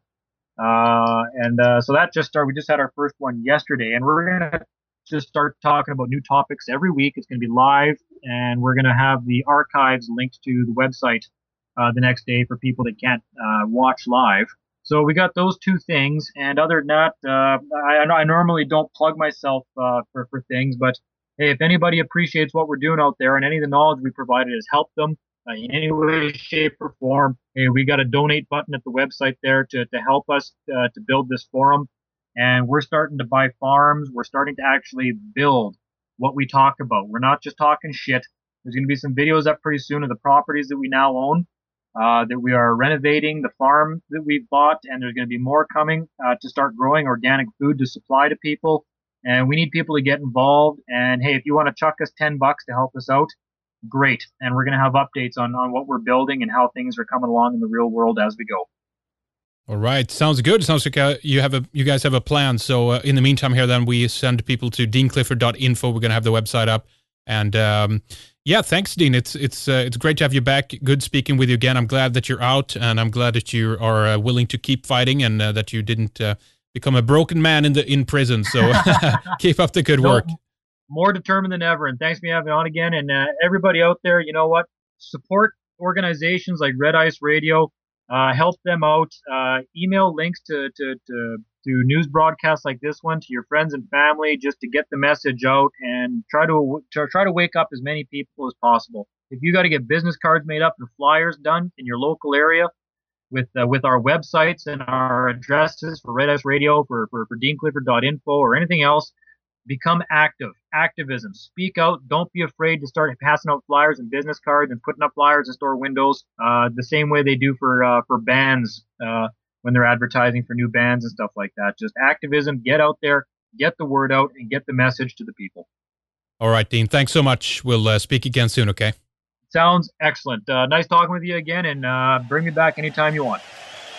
Uh, and uh, so that just started. We just had our first one yesterday, and we're going to just start talking about new topics every week. It's going to be live, and we're going to have the archives linked to the website uh, the next day for people that can't uh, watch live. So we got those two things, and other than that, uh, I, I normally don't plug myself uh, for, for things, but hey, if anybody appreciates what we're doing out there and any of the knowledge we provided has helped them uh, in any way, shape, or form, hey, we got a donate button at the website there to, to help us uh, to build this forum, and we're starting to buy farms. We're starting to actually build what we talk about. We're not just talking shit. There's going to be some videos up pretty soon of the properties that we now own. Uh, that we are renovating the farm that we've bought, and there's going to be more coming uh, to start growing organic food to supply to people. And we need people to get involved. And hey, if you want to chuck us ten bucks to help us out, great. And we're going to have updates on, on what we're building and how things are coming along in the real world as we go. All right, sounds good. Sounds like uh, you have a you guys have a plan. So uh, in the meantime, here then we send people to dean clifford dot info. We're going to have the website up. And um, yeah, thanks, Dean. It's it's uh, it's great to have you back. Good speaking with you again. I'm glad that you're out, and I'm glad that you are uh, willing to keep fighting, and uh, that you didn't uh, become a broken man in the in prison. So keep up the good work. No, more determined than ever. And thanks for having me on again. And uh, everybody out there, you know what? Support organizations like Red Ice Radio. Uh, help them out. Uh, email links to to to. to news broadcasts like this one to your friends and family, just to get the message out and try to, to try to wake up as many people as possible. If you got to get business cards made up and flyers done in your local area with uh, with our websites and our addresses for Red Ice Radio, for, for, for dean clifford dot info or anything else, become active. Activism. Speak out. Don't be afraid to start passing out flyers and business cards and putting up flyers in store windows uh, the same way they do for uh, for bands. Uh, when they're advertising for new bands and stuff like that. Just activism, get out there, get the word out, and get the message to the people. All right, Dean, thanks so much. We'll uh, speak again soon, okay? Sounds excellent. Uh, nice talking with you again, and uh, bring me back anytime you want.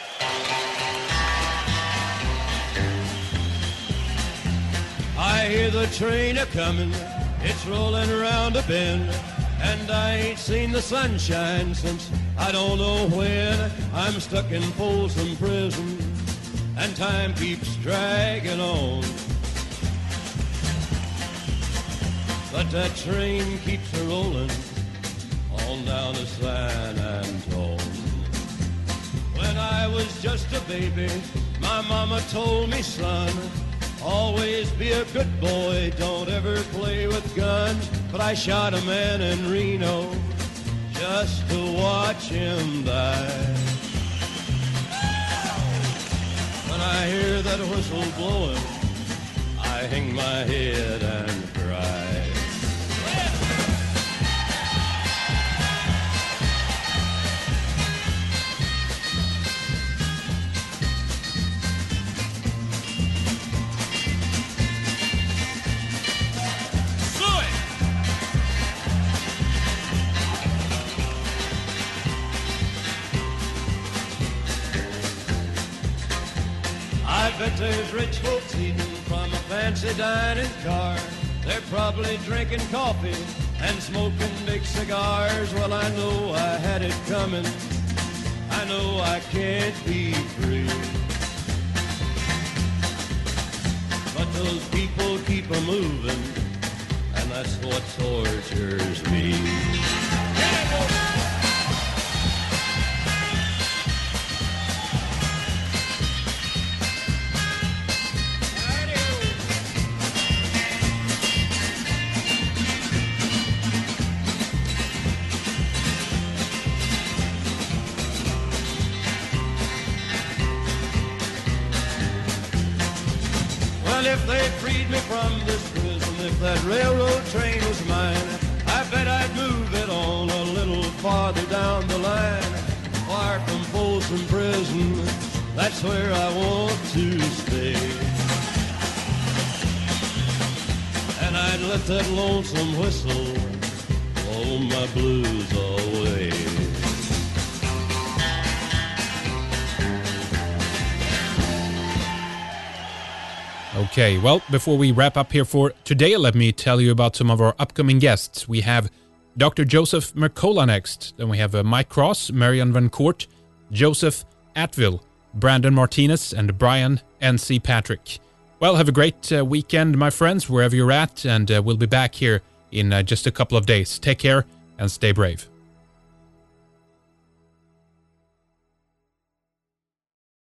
I hear the train a-coming, it's rolling around a bend, and I ain't seen the sunshine since I don't know when. I'm stuck in Folsom Prison, and time keeps dragging on. But that train keeps a-rolling on down to San Antone. When I was just a baby, my mama told me, son, always be a good boy, don't ever play with guns. But I shot a man in Reno just to watch him die. When I hear that whistle blowing, I hang my head and cry. I bet there's rich folks eating from a fancy dining car. They're probably drinking coffee and smoking big cigars. Well, I know I had it coming. I know I can't be free. those people keep a moving, and that's what tortures me. Well, if they freed me from this prison, if that railroad train was mine, I bet I'd move it on a little farther down the line. Far from Folsom Prison, that's where I want to stay. And I'd let that lonesome whistle blow my blues away. Okay, well, before we wrap up here for today, let me tell you about some of our upcoming guests. We have Doctor Joseph Mercola next. Then we have uh, Mike Cross, Marian Van Court, Joseph Atwill, Brandon Martinez, and Brian N C Patrick. Well, have a great uh, weekend, my friends, wherever you're at, and uh, we'll be back here in uh, just a couple of days. Take care and stay brave.